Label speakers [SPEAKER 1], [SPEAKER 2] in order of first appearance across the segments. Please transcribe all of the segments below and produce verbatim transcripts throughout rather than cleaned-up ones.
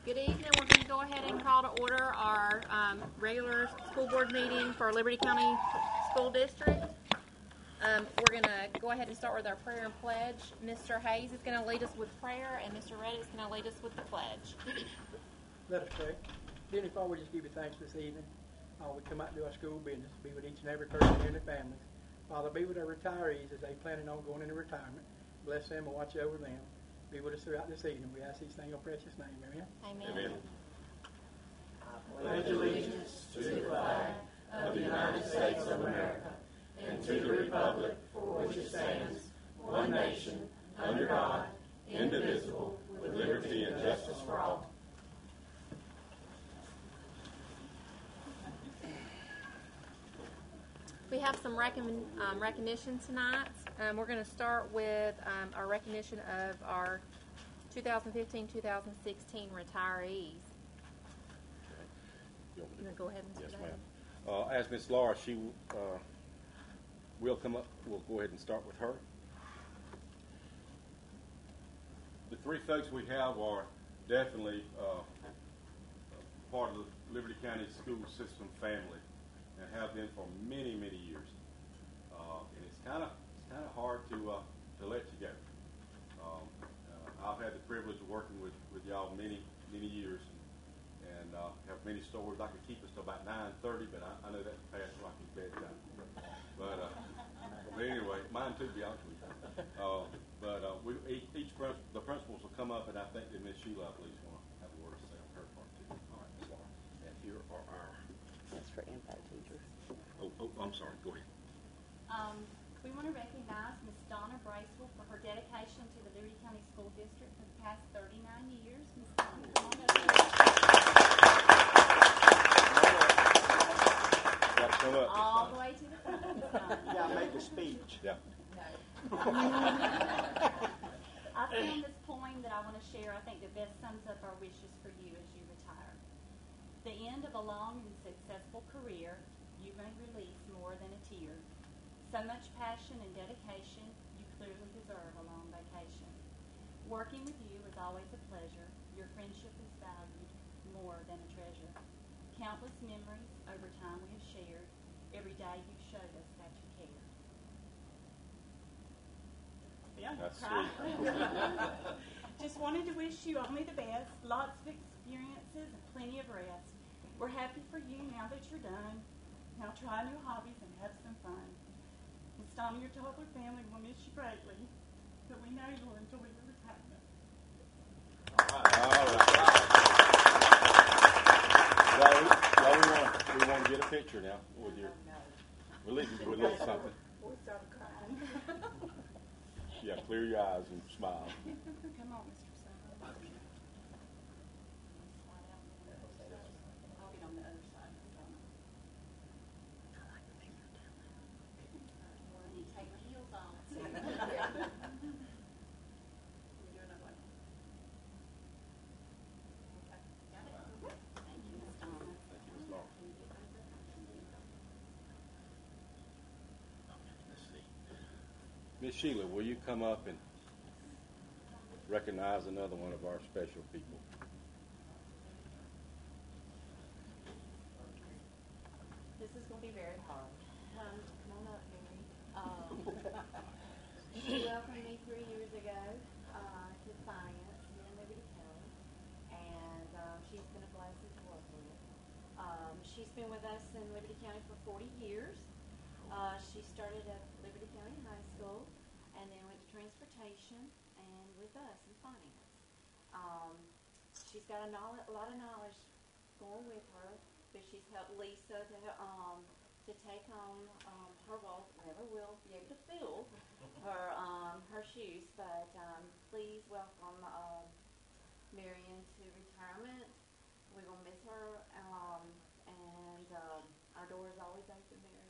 [SPEAKER 1] Good evening. We're going to go ahead and call to order our um, regular school board meeting for Liberty County School District. Um, we're going to go ahead and start with our prayer and pledge. Mister Hayes is going to lead us with prayer, and Mister Reddick is going to lead us with the pledge.
[SPEAKER 2] Let us pray. Heavenly Father, we just give you thanks this evening. Uh, we come out and do our school business, be with each and every person here in their families. Father, be with our retirees as they planning on going into retirement. Bless them and watch over them. Be with us throughout this evening. We ask these things in your precious name. Amen.
[SPEAKER 1] Amen.
[SPEAKER 3] Amen. I pledge allegiance to the flag of the United States of America and to the republic for which it stands, one nation, under God, indivisible, with liberty and justice for all.
[SPEAKER 1] We have some recon- um, recognition tonight. Um, we're going to start with um, our recognition of our twenty fifteen twenty sixteen retirees.
[SPEAKER 3] You
[SPEAKER 1] You want to go ahead and
[SPEAKER 3] Yes,
[SPEAKER 1] start?
[SPEAKER 3] ma'am. Uh, as Miss Laura, she uh, will come up. We'll go ahead and start with her. The three folks we have are definitely uh, part of the Liberty County school system family, and have been for many, many years. Uh, and it's kind of it's kind of hard to uh, to let you go. Um, uh, I've had the privilege of working with, with y'all many many years, and, and uh, have many stories. I could keep us till about nine thirty, but I, I know that's past Rocky's bedtime. But, uh, but anyway, mine too, to be honest with you. Uh, but uh, we each, each princi- the principals will come up, and I think that Miss Sheila, I believe, want to have a word to say on her part too. All right, Miss Laura. And here are our.
[SPEAKER 4] That's for impact teachers.
[SPEAKER 3] Oh, oh, I'm sorry. Go ahead.
[SPEAKER 5] Um, we want to recognize Miss Donna Bracewell for her dedication to the Liberty County School District for the past thirty-nine years. Miss Donna, come on up.
[SPEAKER 3] Got to come up.
[SPEAKER 5] All the way to the front, Miss Donna.
[SPEAKER 2] You got to make a speech.
[SPEAKER 3] Yeah.
[SPEAKER 5] I found this poem that I want to share. I think that best sums up our wishes for you as you retire. The end of a long and successful career, you may release more than a tear. So much passion and dedication, you clearly deserve a long vacation. Working with you is always a pleasure. Your friendship is valued more than a treasure. Countless memories over time we have shared. Every day you've showed us that you care. Yeah,
[SPEAKER 3] That's
[SPEAKER 5] cry.
[SPEAKER 3] sweet.
[SPEAKER 5] Just wanted to wish you only the best, lots of experiences and plenty of rest. We're happy for you now that you're done. Now try new hobbies and have some fun. Miss Donna, your toddler family will miss you greatly, but we know you'll enjoy your retirement.
[SPEAKER 3] All right. Now, we, now we want we want to get a picture now with your with a with a little something.
[SPEAKER 5] We started crying.
[SPEAKER 3] Yeah, clear your eyes and smile.
[SPEAKER 5] Come on, Mister Summer. I'll get on the other side, Miss Donna. Well, I need to take my heels off. You're doing that way. Okay, got it? Thank you, Miss Donna.
[SPEAKER 3] Thank you, Miss Laura. Let's see. Miss Sheila, will you come up and recognize another one of our special people?
[SPEAKER 4] This is going to be very hard. Um, come on up, Mary. Um, she welcomed me three years ago uh, to science here in Liberty County, and uh, she's been a blessing to work with. Um, she's been with us in Liberty County for forty years. Uh, she started at Liberty County High School and then went to transportation and with us in finance. Um, she's got a, knowledge, a lot of knowledge going with her, but she's helped Lisa to um, to take on um, her role. Never will be able to fill her um, her shoes, but um, please welcome um, Marion to retirement. We're gonna miss her, um, and um, our door is always open, Mary.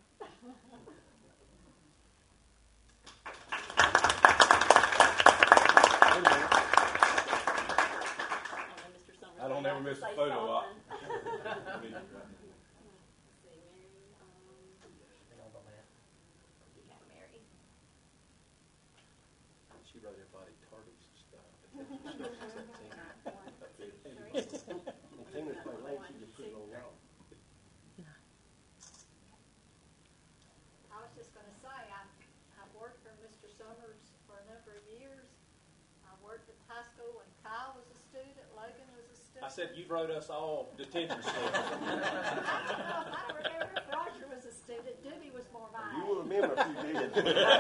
[SPEAKER 3] Wait a minute. I don't ever miss a photo op. I mean,
[SPEAKER 6] She wrote everybody tardies and stuff. I said, you wrote us all detention slips.
[SPEAKER 4] I don't remember if Roger was a student. Doobie was more my
[SPEAKER 7] You
[SPEAKER 4] age.
[SPEAKER 7] will remember if you did.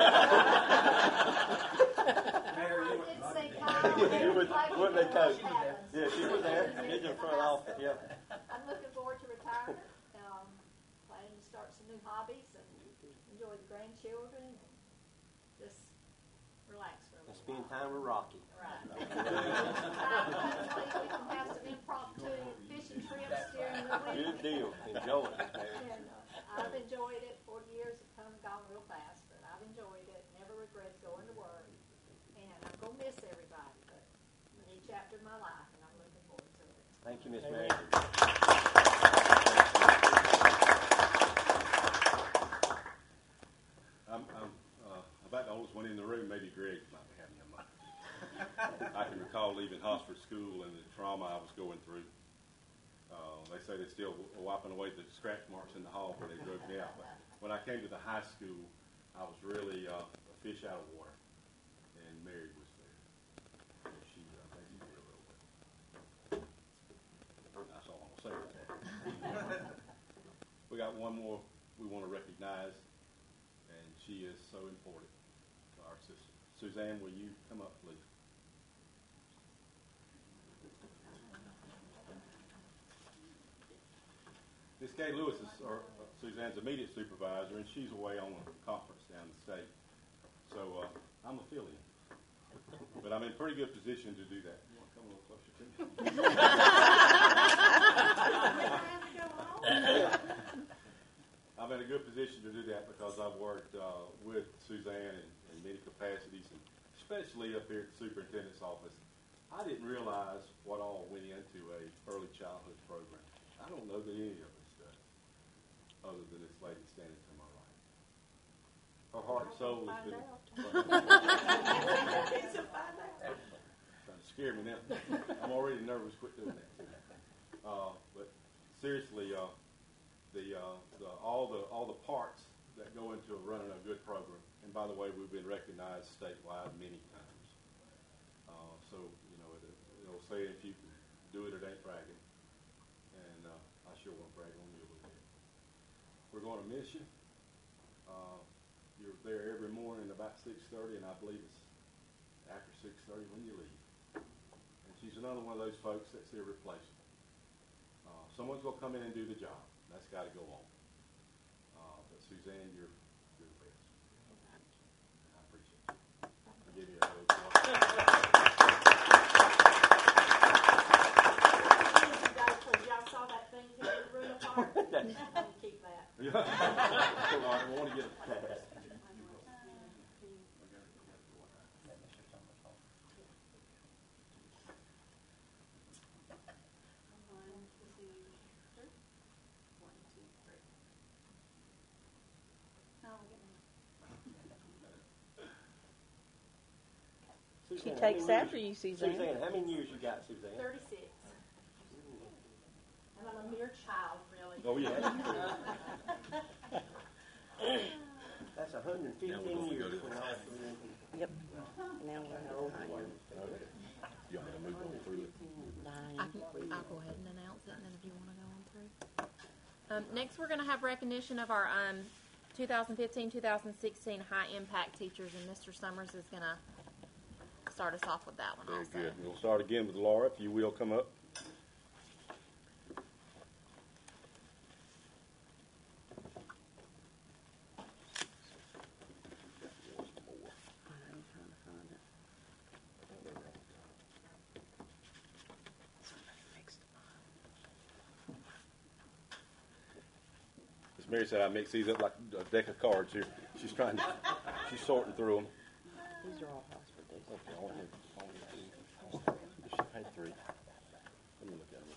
[SPEAKER 6] Mary,
[SPEAKER 4] I
[SPEAKER 6] you
[SPEAKER 4] did
[SPEAKER 6] were-
[SPEAKER 4] see Kyle.
[SPEAKER 7] You was-
[SPEAKER 4] playing
[SPEAKER 7] wasn't they
[SPEAKER 4] with
[SPEAKER 7] coach?
[SPEAKER 4] Coach Adams.
[SPEAKER 7] Yeah, she was there. She's in front office, yeah.
[SPEAKER 4] I'm looking forward to retirement. Um, planning to start some new hobbies and enjoy the grandchildren and just relax for a
[SPEAKER 7] And
[SPEAKER 4] little
[SPEAKER 7] spend
[SPEAKER 4] while.
[SPEAKER 7] time with Rocky.
[SPEAKER 4] Right. Hopefully we can have some impromptu fishing trips during the week.
[SPEAKER 7] Good deal. Enjoy it, Mary.
[SPEAKER 4] And uh, I've enjoyed it. Forty years have come and gone real fast, but I've enjoyed it. Never regretted going to work. And I'm gonna miss everybody, but a new chapter of my life, and I'm looking forward to it.
[SPEAKER 7] Thank you, Miss Mary.
[SPEAKER 3] I'm, I'm uh, about the oldest one in the room. Maybe Greg might be having a mind. I can recall leaving Hosford School and the trauma I was going through. Uh, they say they're still wiping away the scratch marks in the hall where they drug me out. But when I came to the high school, I was really uh, a fish out of water, and Mary was there. And she uh, made me feel a little bit. That's all I'm gonna say about that. We got one more we want to recognize, and she is so important to our system. Suzanne, will you come up, please? Miss Kay Lewis is our, uh, Suzanne's immediate supervisor, and she's away on a conference down the state. So uh, I'm a fill-in. But I'm in pretty good position to do that. You want to come a little closer to me? I'm in a good position to do that because I've worked uh, with Suzanne in, in many capacities, and especially up here at the superintendent's office. I didn't realize what all went into a early childhood program. I don't know that any of us does, other than this lady standing to my right. Her heart and soul has been trying to scare me now. I'm already nervous. Quit doing that. Uh, but seriously, uh, the, uh, the all the all the parts that go into running a good program. And by the way, we've been recognized statewide many times. Uh, so you know, it, it'll say if you can do it, it ain't bragging. And uh, I sure want to brag on you a little bit. We're going to miss you. Uh, you're there every morning about six thirty, and I believe it's after six thirty when you leave. And she's another one of those folks that's irreplaceable. Uh, someone's going to come in and do the job. That's got to go on. Uh, but Suzanne, you're, you're the best. I appreciate you. Give me a hug.
[SPEAKER 4] Y'all saw that thing here in the room apart? I'm gonna keep that.
[SPEAKER 3] All right, we want to get a pass.
[SPEAKER 8] She
[SPEAKER 7] Suzanne, how
[SPEAKER 8] takes
[SPEAKER 7] many
[SPEAKER 8] after
[SPEAKER 7] years-
[SPEAKER 8] you, Suzanne.
[SPEAKER 7] Suzanne, how many years you got, Suzanne?
[SPEAKER 4] Thirty-six. And I'm a mere child, really.
[SPEAKER 3] Oh, yeah.
[SPEAKER 7] That's one hundred fifteen years. When I was
[SPEAKER 8] Yep. Now we're nine.
[SPEAKER 3] You want me to move on through it?
[SPEAKER 1] I can, I'll go ahead and announce it, and then if you want to go on through. Um, next, we're going to have recognition of our um, twenty fifteen twenty sixteen high impact teachers, and Mister Summers is going to start us off with that one.
[SPEAKER 3] Very
[SPEAKER 1] also.
[SPEAKER 3] good. We'll start again with Laura, if you will come up.
[SPEAKER 8] I'm trying to find it. Next.
[SPEAKER 3] As Mary said, I mix these up like a deck of cards here. She's trying to, she's sorting through them.
[SPEAKER 8] These are all hospital days.
[SPEAKER 3] Okay, I want her, I want her to- she had three. Let me look at them.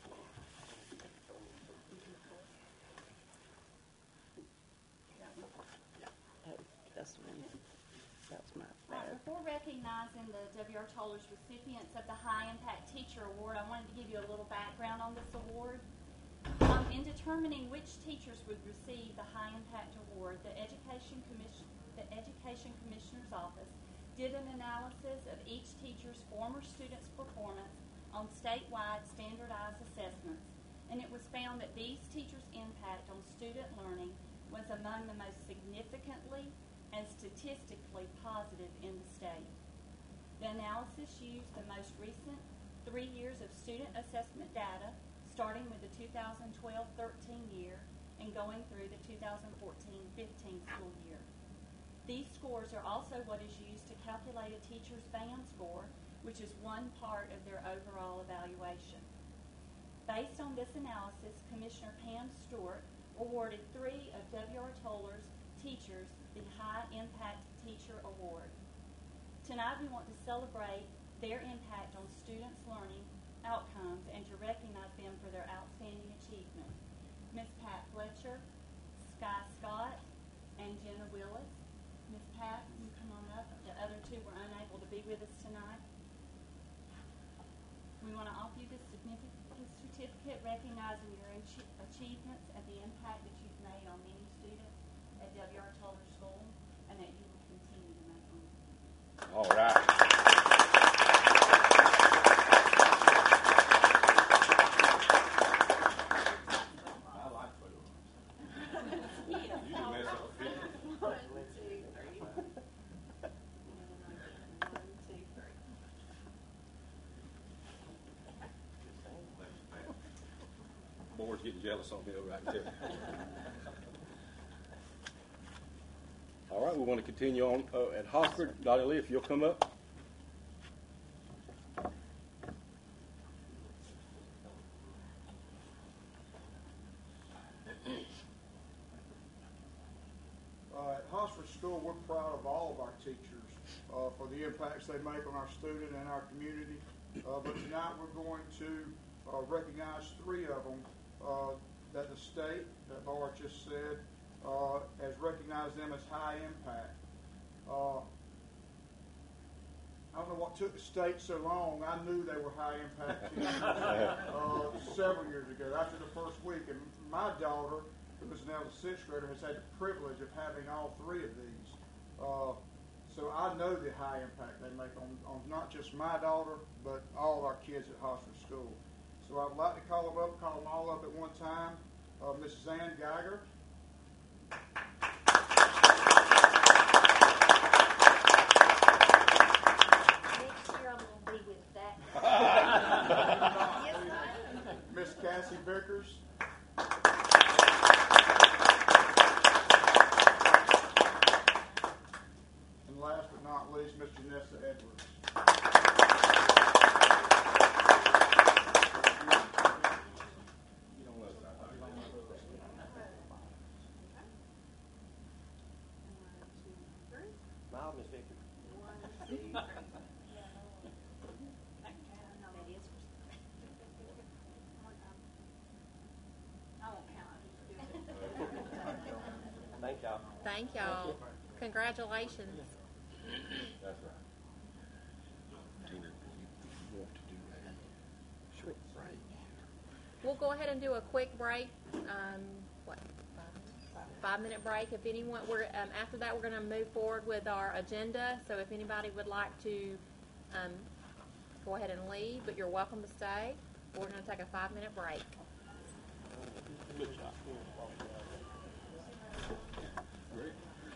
[SPEAKER 8] Oh, that's one. That's my
[SPEAKER 5] Right,
[SPEAKER 8] bad.
[SPEAKER 5] before recognizing the W R Tollers recipients of the High Impact Teacher Award, I wanted to give you a little background on this award. Um, in determining which teachers would receive the High Impact Award, the Education Commission, the Education Commissioner's Office did an analysis of each teacher's former student's performance on statewide standardized assessments, and it was found that these teachers' impact on student learning was among the most significantly and statistically positive in the state. The analysis used the most recent three years of student assessment data, starting with the two thousand twelve thirteen year and going through the two thousand fourteen fifteen school year. These scores are also what is used to calculate a teacher's band score, which is one part of their overall evaluation. Based on this analysis, Commissioner Pam Stewart awarded three of W R Toller's teachers the High Impact Teacher Award. Tonight we want to celebrate their impact on students' learning outcomes and to recognize them for their outstanding achievement. Miz Pat Fletcher, Sky Scott, and Jenna Willis. Miz Pat, you come on up. The other two were unable to be with us tonight. We want to offer you this significant certificate recognizing your ach- achievements and the impact that you've made on many students at W R Toller School and that you will continue to make on them.
[SPEAKER 3] All right. I like football. You can mess up the field.
[SPEAKER 4] One, two, three. One, two, three.
[SPEAKER 3] Board's getting jealous on me over right there. All right, we want to continue on uh, at Hosford. Dottie Lee, if you'll come up.
[SPEAKER 9] Uh, at Hosford School, we're proud of all of our teachers uh, for the impacts they make on our student and our community. Uh, but tonight we're going to uh, recognize three of them uh, that the state, that Laura just said, uh, has recognized them as high impact. Uh, I don't know what took the state so long. I knew they were high impact teachers uh, several years ago, after the first week. And my daughter, who is now the sixth grader, has had the privilege of having all three of these. Uh, so I know the high impact they make on, on not just my daughter, but all of our kids at Hosford School. So I'd like to call them up, call them all up at one time. Uh, Missus Ann Geiger.
[SPEAKER 4] Next year I'm going to be with that. Yes, I am.
[SPEAKER 9] Miss Cassie Vickers. And last but not least, Miss Janessa Edwards.
[SPEAKER 7] Smile, Miss Vickers.
[SPEAKER 4] One, two, three. No, that is. I won't count.
[SPEAKER 7] Thank y'all.
[SPEAKER 1] Thank y'all. Congratulations.
[SPEAKER 3] That's right. Tina, if you want to do that, short break.
[SPEAKER 1] We'll go ahead and do a quick break. Um, what? Five minute break. If anyone, we're um, after that, we're going to move forward with our agenda. So if anybody would like to um, go ahead and leave, but you're welcome to stay. We're going to take a five minute break.
[SPEAKER 3] Good job. Great.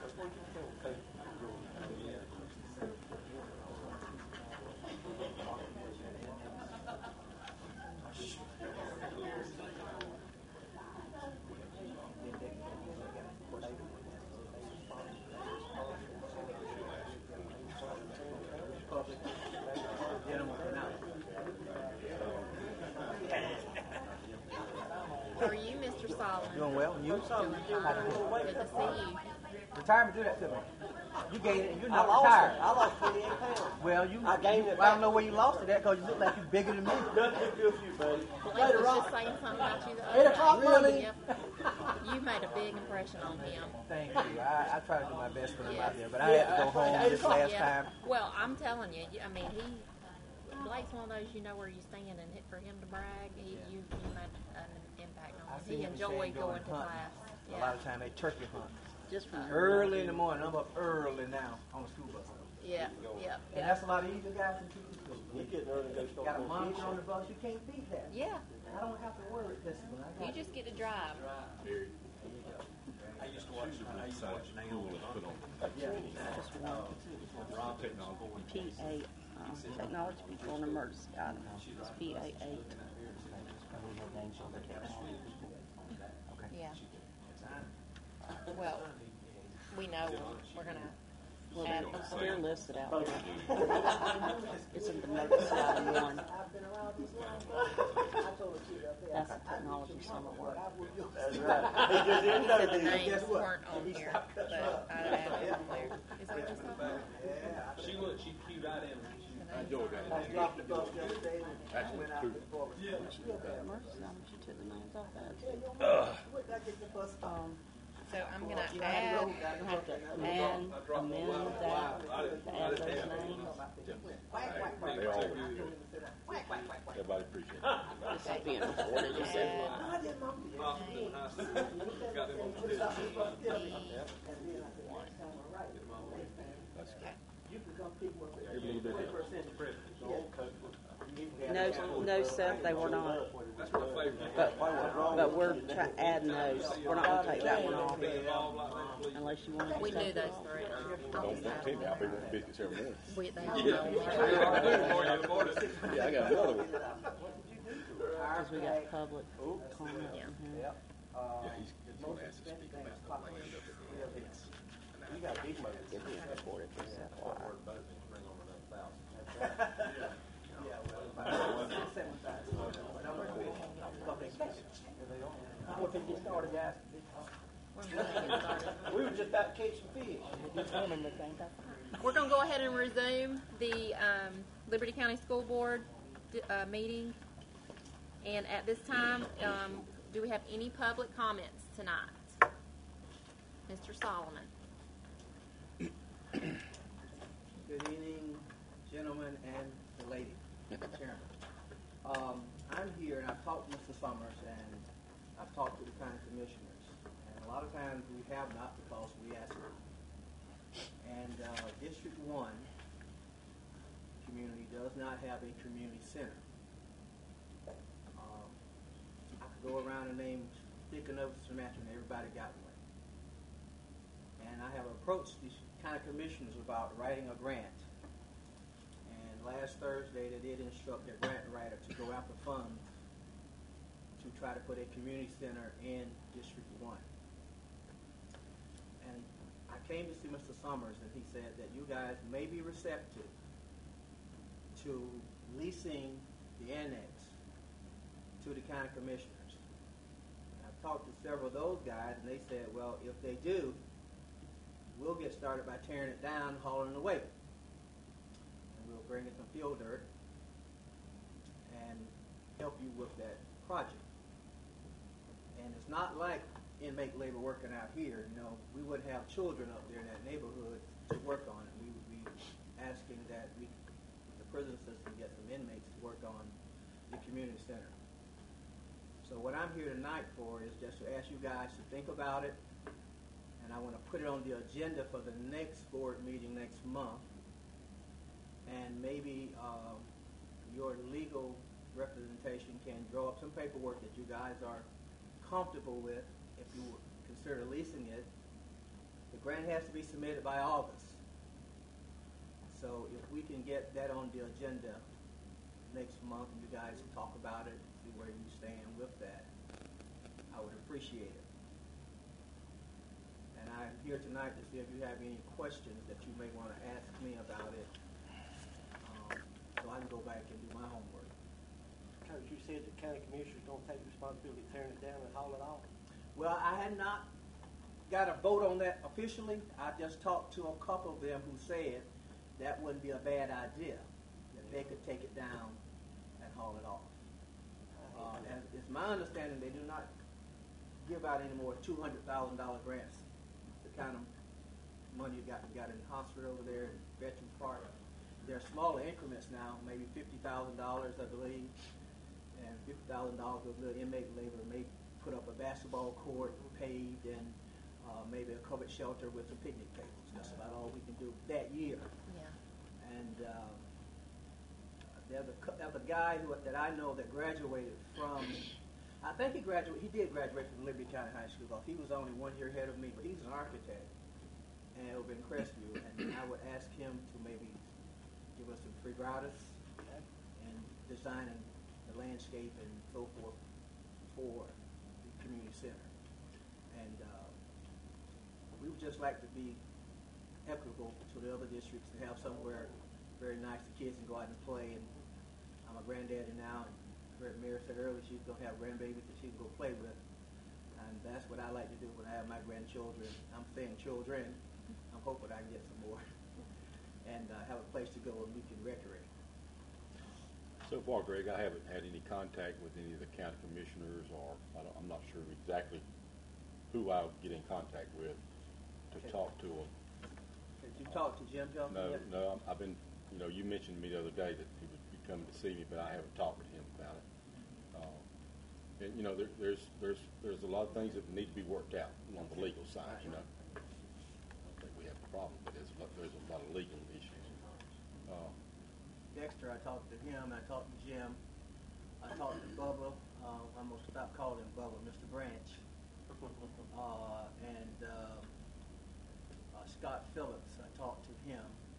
[SPEAKER 1] How are you, Mister Solomon?
[SPEAKER 10] Doing well, and you?
[SPEAKER 1] Doing fine. Good to see you.
[SPEAKER 10] Retirement, do that to me. You gained it, and you're
[SPEAKER 7] I
[SPEAKER 10] not
[SPEAKER 7] lost
[SPEAKER 10] retired.
[SPEAKER 7] it. I lost twenty-eight pounds.
[SPEAKER 10] Well, you,
[SPEAKER 7] I gained
[SPEAKER 10] you-
[SPEAKER 7] it
[SPEAKER 10] I don't
[SPEAKER 7] back.
[SPEAKER 10] know where you lost it at because you look like you're bigger than me.
[SPEAKER 7] Nothing to do with you, buddy.
[SPEAKER 1] Blake was just saying something about you the
[SPEAKER 10] Eight
[SPEAKER 1] other
[SPEAKER 10] o'clock,
[SPEAKER 1] day.
[SPEAKER 10] really?
[SPEAKER 1] Yep. You made a big impression on him.
[SPEAKER 10] Thank you. I, I try to do my best when I'm
[SPEAKER 1] Yes.
[SPEAKER 10] out there, but I had to go home this last
[SPEAKER 1] Yeah.
[SPEAKER 10] time.
[SPEAKER 1] Well, I'm telling you, you- I mean, he, Blake's one of those, you know where you stand, and hit- for him to brag, he, you, you made an impact
[SPEAKER 10] I
[SPEAKER 1] on
[SPEAKER 10] see
[SPEAKER 1] him. He
[SPEAKER 10] him and
[SPEAKER 1] enjoyed
[SPEAKER 10] Shane
[SPEAKER 1] going to
[SPEAKER 10] hunting.
[SPEAKER 1] class.
[SPEAKER 10] A
[SPEAKER 1] Yeah.
[SPEAKER 10] lot of time they turkey hunt.
[SPEAKER 8] Just from
[SPEAKER 10] Early in the morning. I'm up early now on the school bus.
[SPEAKER 1] Yeah, yeah,
[SPEAKER 10] And
[SPEAKER 1] yeah.
[SPEAKER 10] that's a lot easier, guys, than teaching school.
[SPEAKER 7] We couldn't earn go start
[SPEAKER 10] Got a
[SPEAKER 7] going
[SPEAKER 10] monitor
[SPEAKER 7] fishing.
[SPEAKER 10] on the bus, you can't beat that.
[SPEAKER 1] Yeah,
[SPEAKER 10] I don't have to worry this one. I
[SPEAKER 1] you
[SPEAKER 10] got
[SPEAKER 1] just get to drive.
[SPEAKER 6] I used to watch, I used to watch Naomi.
[SPEAKER 8] Just one. P A, um, technology people and emergency items. It's P A eight.
[SPEAKER 1] Yeah. Well, we know we're gonna
[SPEAKER 8] Well,
[SPEAKER 1] add.
[SPEAKER 8] they're listed out there. It's in the emergency item one.
[SPEAKER 10] I've been around this long. I told the kid up there.
[SPEAKER 8] That's the technology summer work.
[SPEAKER 7] That's right. He just didn't know
[SPEAKER 1] Said the
[SPEAKER 7] that.
[SPEAKER 1] names
[SPEAKER 10] guess what?
[SPEAKER 1] weren't on here, but I added them on there. Is that what you said?
[SPEAKER 6] She would, she queued right in.
[SPEAKER 7] I dropped the bus the other day and went out to the forward.
[SPEAKER 8] Emergency items, you took the names off that.
[SPEAKER 10] Where did I get the bus from?
[SPEAKER 8] Um,
[SPEAKER 1] So I'm gonna
[SPEAKER 10] You know how to
[SPEAKER 1] add,
[SPEAKER 10] go,
[SPEAKER 8] you
[SPEAKER 10] got the
[SPEAKER 8] have
[SPEAKER 10] bus.
[SPEAKER 8] to add, amend that, to add those names.
[SPEAKER 10] Whack, whack, whack.
[SPEAKER 3] They all,
[SPEAKER 10] Whack, whack, whack, whack.
[SPEAKER 3] everybody appreciates it.
[SPEAKER 8] This is being recorded, you said.
[SPEAKER 10] No, I didn't, Mom.
[SPEAKER 6] Got them on the list.
[SPEAKER 10] You can come pick one.
[SPEAKER 3] Every little bit.
[SPEAKER 8] No, no, Seth, they were not.
[SPEAKER 6] That's my favorite.
[SPEAKER 8] But, but we're try, adding those. We're not gonna take that one off
[SPEAKER 6] Be involved like that, please.
[SPEAKER 8] unless you want to.
[SPEAKER 1] we knew
[SPEAKER 8] take it
[SPEAKER 1] those
[SPEAKER 8] off.
[SPEAKER 1] three.
[SPEAKER 3] Don't, don't tell me, I'll be wanting biscuits every morning.
[SPEAKER 1] We, they all
[SPEAKER 6] Yeah.
[SPEAKER 1] know.
[SPEAKER 3] Yeah, I got another one.
[SPEAKER 8] Cause we got public comment
[SPEAKER 1] Yeah.
[SPEAKER 8] in here.
[SPEAKER 3] Yeah, he's, he's gonna ask to speak about the land up there.
[SPEAKER 7] You got big money.
[SPEAKER 8] It's being recorded for Seth Wire.
[SPEAKER 10] I don't think it started, guys.
[SPEAKER 1] We're gonna get started.
[SPEAKER 7] We were just about to catch some fish.
[SPEAKER 1] We're gonna go ahead and resume the um, Liberty County School Board uh, meeting. And at this time, um, do we have any public comments tonight? Mister Solomon.
[SPEAKER 10] Good evening, gentlemen and the lady, Chairman. Um, I'm here and I've talked to Mister Summers and I've talked to the county commissioners. And a lot of times we have not because we ask them. And uh, District one community does not have a community center. Um, I could go around and name thick enough to imagine everybody got one. And I have approached these county commissioners about writing a grant. And last Thursday, they did instruct their grant writer to go after funds to try to put a community center in District one. And I came to see Mister Summers, and he said that you guys may be receptive to leasing the annex to the county commissioners. And I've talked to several of those guys, and they said, well, if they do, we'll get started by tearing it down, hauling it away. And we'll bring in some field dirt and help you with that project. And it's not like inmate labor working out here. You know, we would have children up there in that neighborhood to work on it. We would be asking that we, the prison system, get some inmates to work on the community center. So what I'm here tonight for is just to ask you guys to think about it. And I want to put it on the agenda for the next board meeting next month. And maybe uh, your legal representation can draw up some paperwork that you guys are comfortable with if you consider leasing it. The grant has to be submitted by August. So if we can get that on the agenda next month and you guys talk about it, see where you stand with that, I would appreciate it. And I'm here tonight to see if you have any questions that you may want to ask me about it, um, so I can go back and do my homework.
[SPEAKER 7] Coach, you said the county commissioners don't take responsibility of tearing it down and haul it off.
[SPEAKER 10] Well, I had not got a vote on that officially. I just talked to a couple of them who said that wouldn't be a bad idea, that they could take it down and haul it off. Uh, and it's my understanding they do not give out any more two hundred thousand dollar grants. The kind of money you got, you got in the hospital over there in Veterans Park. They're smaller increments now, maybe fifty thousand dollars, I believe, and fifty thousand dollars with little inmate labor may put up a basketball court paved and uh, maybe a covered shelter with some picnic tables. That's about all we can do that year.
[SPEAKER 1] Yeah.
[SPEAKER 10] And uh, there's a, cou- there's a guy who, that I know that graduated from, I think he graduated, he did graduate from Liberty County High School, because he was only one year ahead of me, but he's an architect, and over in Crestview, and I would ask him to maybe give us some free gratis and designing the landscape and so forth for the community center. And uh, we would just like to be equitable to the other districts, to have somewhere very nice the kids can go out and play. And I'm a granddaddy now, and I heard Mary said earlier she's going to have grandbabies that she can go play with. And that's what I like to do when I have my grandchildren. I'm saying children. I'm hoping I can get some more. And uh, have a place to go and we can recreate.
[SPEAKER 11] So far, Greg, I haven't had any contact with any of the county commissioners, or I don't, I'm not sure exactly who I would get in contact with to
[SPEAKER 10] Okay.
[SPEAKER 11] talk to them.
[SPEAKER 10] Did you talk to Jim Pelton
[SPEAKER 11] No,
[SPEAKER 10] yet?
[SPEAKER 11] no, I'm- I've been, you know, you mentioned to me the other day that he would be coming to see me, but I haven't talked to him about it. Uh, and you know, there, there's there's there's a lot of things that need to be worked out on the legal side. You know, I don't think we have a problem, but there's a lot, there's a lot of legal issues. Uh,
[SPEAKER 10] Dexter, I talked to him, I talked to Jim, I talked to Bubba, uh, I'm gonna stop calling him Bubba, Mister Branch, uh, and, uh, uh, Scott Phillips, I talked to him,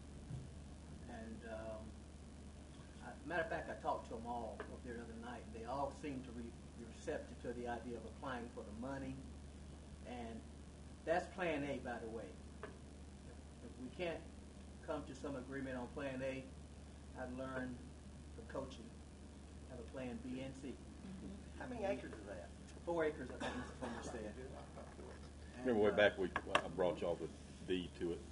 [SPEAKER 10] and, um, I, matter of fact, I talked to them all up there the other night, and they all seemed to be receptive to the idea of applying for the money, and that's Plan A, by the way. If we can't come to some agreement on Plan A, I've learned for coaching, have a plan B and C.
[SPEAKER 7] How many acres is that?
[SPEAKER 10] Four acres, I think Mister Fuller said.
[SPEAKER 11] remember way
[SPEAKER 10] And, uh,
[SPEAKER 11] back we I brought y'all the deed to it.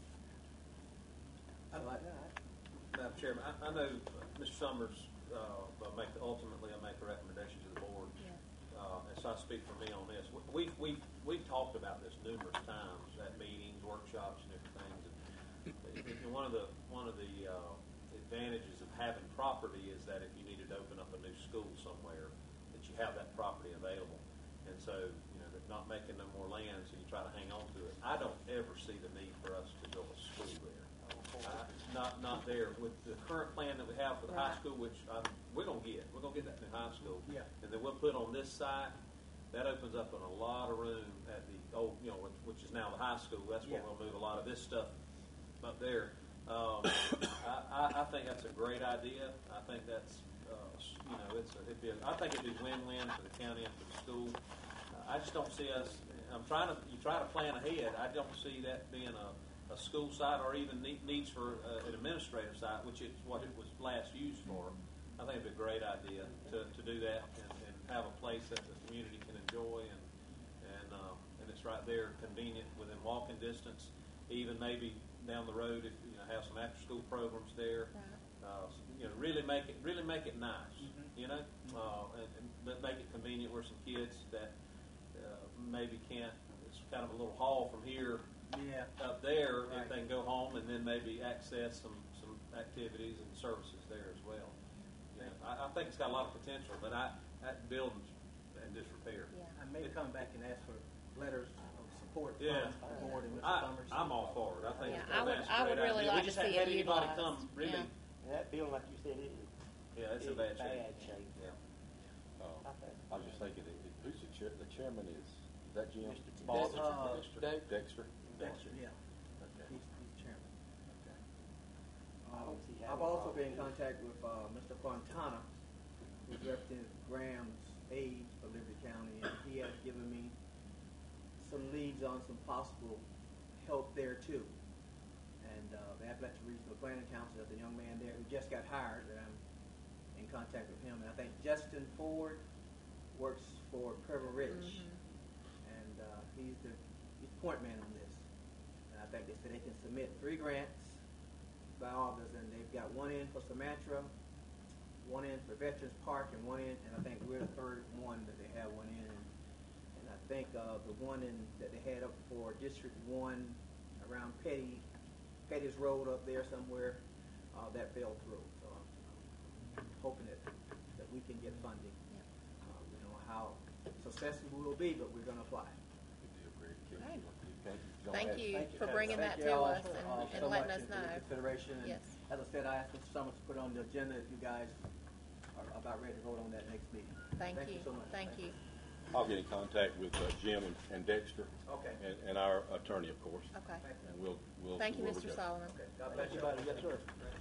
[SPEAKER 10] so I-
[SPEAKER 6] Madam Chairman, I, I know uh, Mister Summers, uh, will make, the- ultimately will make a recommendation to the board.
[SPEAKER 1] Yes.
[SPEAKER 6] Uh, and so I speak for me on this. We- We've, we've, we've talked about this numerous times at meetings, workshops, and different things. And, and one of the, one of the, uh, advantages of having property is that if you needed to open up a new school somewhere, that you have that property available. And so, you know, they're not making no more land, so you try to hang on to it. I don't ever see the need for us to build a school there. Uh, not, not there. With the current plan that we have for the high
[SPEAKER 1] Right.
[SPEAKER 6] school, which uh, we're gonna get, we're gonna get that new high school.
[SPEAKER 10] Yeah.
[SPEAKER 6] And then we'll put on this site, that opens up in a lot of room at the old, you know, which, which is now the high school. That's where
[SPEAKER 10] Yeah.
[SPEAKER 6] we'll move a lot of this stuff up there. Um, I, I, I think that's a great idea. I think that's, uh, you know, it's a, it'd be a, I think it'd be win-win for the county and for the school. Uh, I just don't see us. I'm trying to. You try to plan ahead. I don't see that being a, a school site or even need, needs for uh, an administrative site, which is what it was last used for. I think it'd be a great idea to, to do that and, and have a place that the community can enjoy and and uh, and it's right there, convenient, within walking distance. Even maybe down the road, if you know, have some after-school programs there.
[SPEAKER 1] Right.
[SPEAKER 6] Uh, you know, really make it really make it nice.
[SPEAKER 10] Mhm.
[SPEAKER 6] You know, uh, and, and but make it convenient where some kids that uh, maybe can't. It's kind of a little haul from here
[SPEAKER 10] Yeah.
[SPEAKER 6] up there,
[SPEAKER 10] Right.
[SPEAKER 6] if they can go home and then maybe access some some activities and services there as well. You know, I, I think it's got a lot of potential, but I that building's in disrepair.
[SPEAKER 1] Yeah.
[SPEAKER 10] I may come back and ask for letters of support
[SPEAKER 6] Yeah.
[SPEAKER 10] from the board and Mister
[SPEAKER 6] I,
[SPEAKER 10] Summers.
[SPEAKER 6] I'm all for it. I think
[SPEAKER 1] Yeah,
[SPEAKER 6] it's,
[SPEAKER 1] I would-
[SPEAKER 6] that's a
[SPEAKER 1] I would
[SPEAKER 6] great
[SPEAKER 1] really
[SPEAKER 6] idea.
[SPEAKER 1] like
[SPEAKER 6] we just
[SPEAKER 1] to see
[SPEAKER 6] haven't had
[SPEAKER 1] it
[SPEAKER 6] anybody
[SPEAKER 1] utilized.
[SPEAKER 6] come really.
[SPEAKER 1] Yeah.
[SPEAKER 7] And that building, like you said, it is.
[SPEAKER 6] Yeah, it's in bad shape.
[SPEAKER 7] shape.
[SPEAKER 6] Yeah.
[SPEAKER 11] Uh, I was just thinking, that- that- who's the chair? The chairman is is that Jim?
[SPEAKER 7] Mister
[SPEAKER 10] Ball-
[SPEAKER 6] Dexter.
[SPEAKER 10] uh,
[SPEAKER 6] Dexter.
[SPEAKER 11] Dexter.
[SPEAKER 10] Dexter, yeah.
[SPEAKER 6] Okay.
[SPEAKER 10] He's, he's chairman. Okay.
[SPEAKER 7] I don't see how
[SPEAKER 10] I've
[SPEAKER 7] it's
[SPEAKER 10] also
[SPEAKER 7] all
[SPEAKER 10] been in
[SPEAKER 7] good.
[SPEAKER 10] contact with uh, Mister Fontana, who's represented Graham's aide for Liberty County, and he has given me some leads on some possible help there too. And uh, the Appalachian Regional Planning Council, there's a young man there who just got hired, and I'm in contact with him. And I think Justin Ford works for Trevor Rich, and uh, he's the he's the point man on this. And I think they said they can submit three grants by August, and they've got one in for Sumatra, one in for Veterans Park, and one in, and I think we're the third one that they have one in. And, and I think uh, the one in that they had up for District One around Petty, Petty's Road up there somewhere, uh, that fell through. So I'm, I'm hoping that that we can get funding.
[SPEAKER 1] Yep.
[SPEAKER 10] Uh, we don't know how successful we will be, but we're going to apply.
[SPEAKER 11] Good deal, Greg. Kim,
[SPEAKER 1] Right.
[SPEAKER 11] you want to do- thank you. Don't
[SPEAKER 1] Thank
[SPEAKER 11] have-
[SPEAKER 1] you
[SPEAKER 10] Thank
[SPEAKER 1] for bringing
[SPEAKER 10] Thank
[SPEAKER 1] that
[SPEAKER 10] you
[SPEAKER 1] to
[SPEAKER 10] all,
[SPEAKER 1] us and,
[SPEAKER 10] uh,
[SPEAKER 1] and
[SPEAKER 10] so
[SPEAKER 1] letting
[SPEAKER 10] much
[SPEAKER 1] us
[SPEAKER 10] for your
[SPEAKER 1] know.
[SPEAKER 10] consideration. And
[SPEAKER 1] Yes.
[SPEAKER 10] as I said, I asked Mister Summers to put on the agenda if you guys are about ready to vote on that next meeting.
[SPEAKER 1] Thank
[SPEAKER 10] Thank
[SPEAKER 1] you.
[SPEAKER 10] you so much.
[SPEAKER 1] Thank
[SPEAKER 10] Thank
[SPEAKER 1] you.
[SPEAKER 11] I'll get in contact with uh, Jim and, and Dexter
[SPEAKER 10] Okay.
[SPEAKER 11] and, and our attorney, of course,
[SPEAKER 1] Okay.
[SPEAKER 11] and we'll we'll.
[SPEAKER 1] Thank
[SPEAKER 11] see
[SPEAKER 1] you,
[SPEAKER 11] where we
[SPEAKER 1] Mister
[SPEAKER 11] go.
[SPEAKER 1] Solomon.
[SPEAKER 10] Okay. God bless you, buddy. Yes, sir.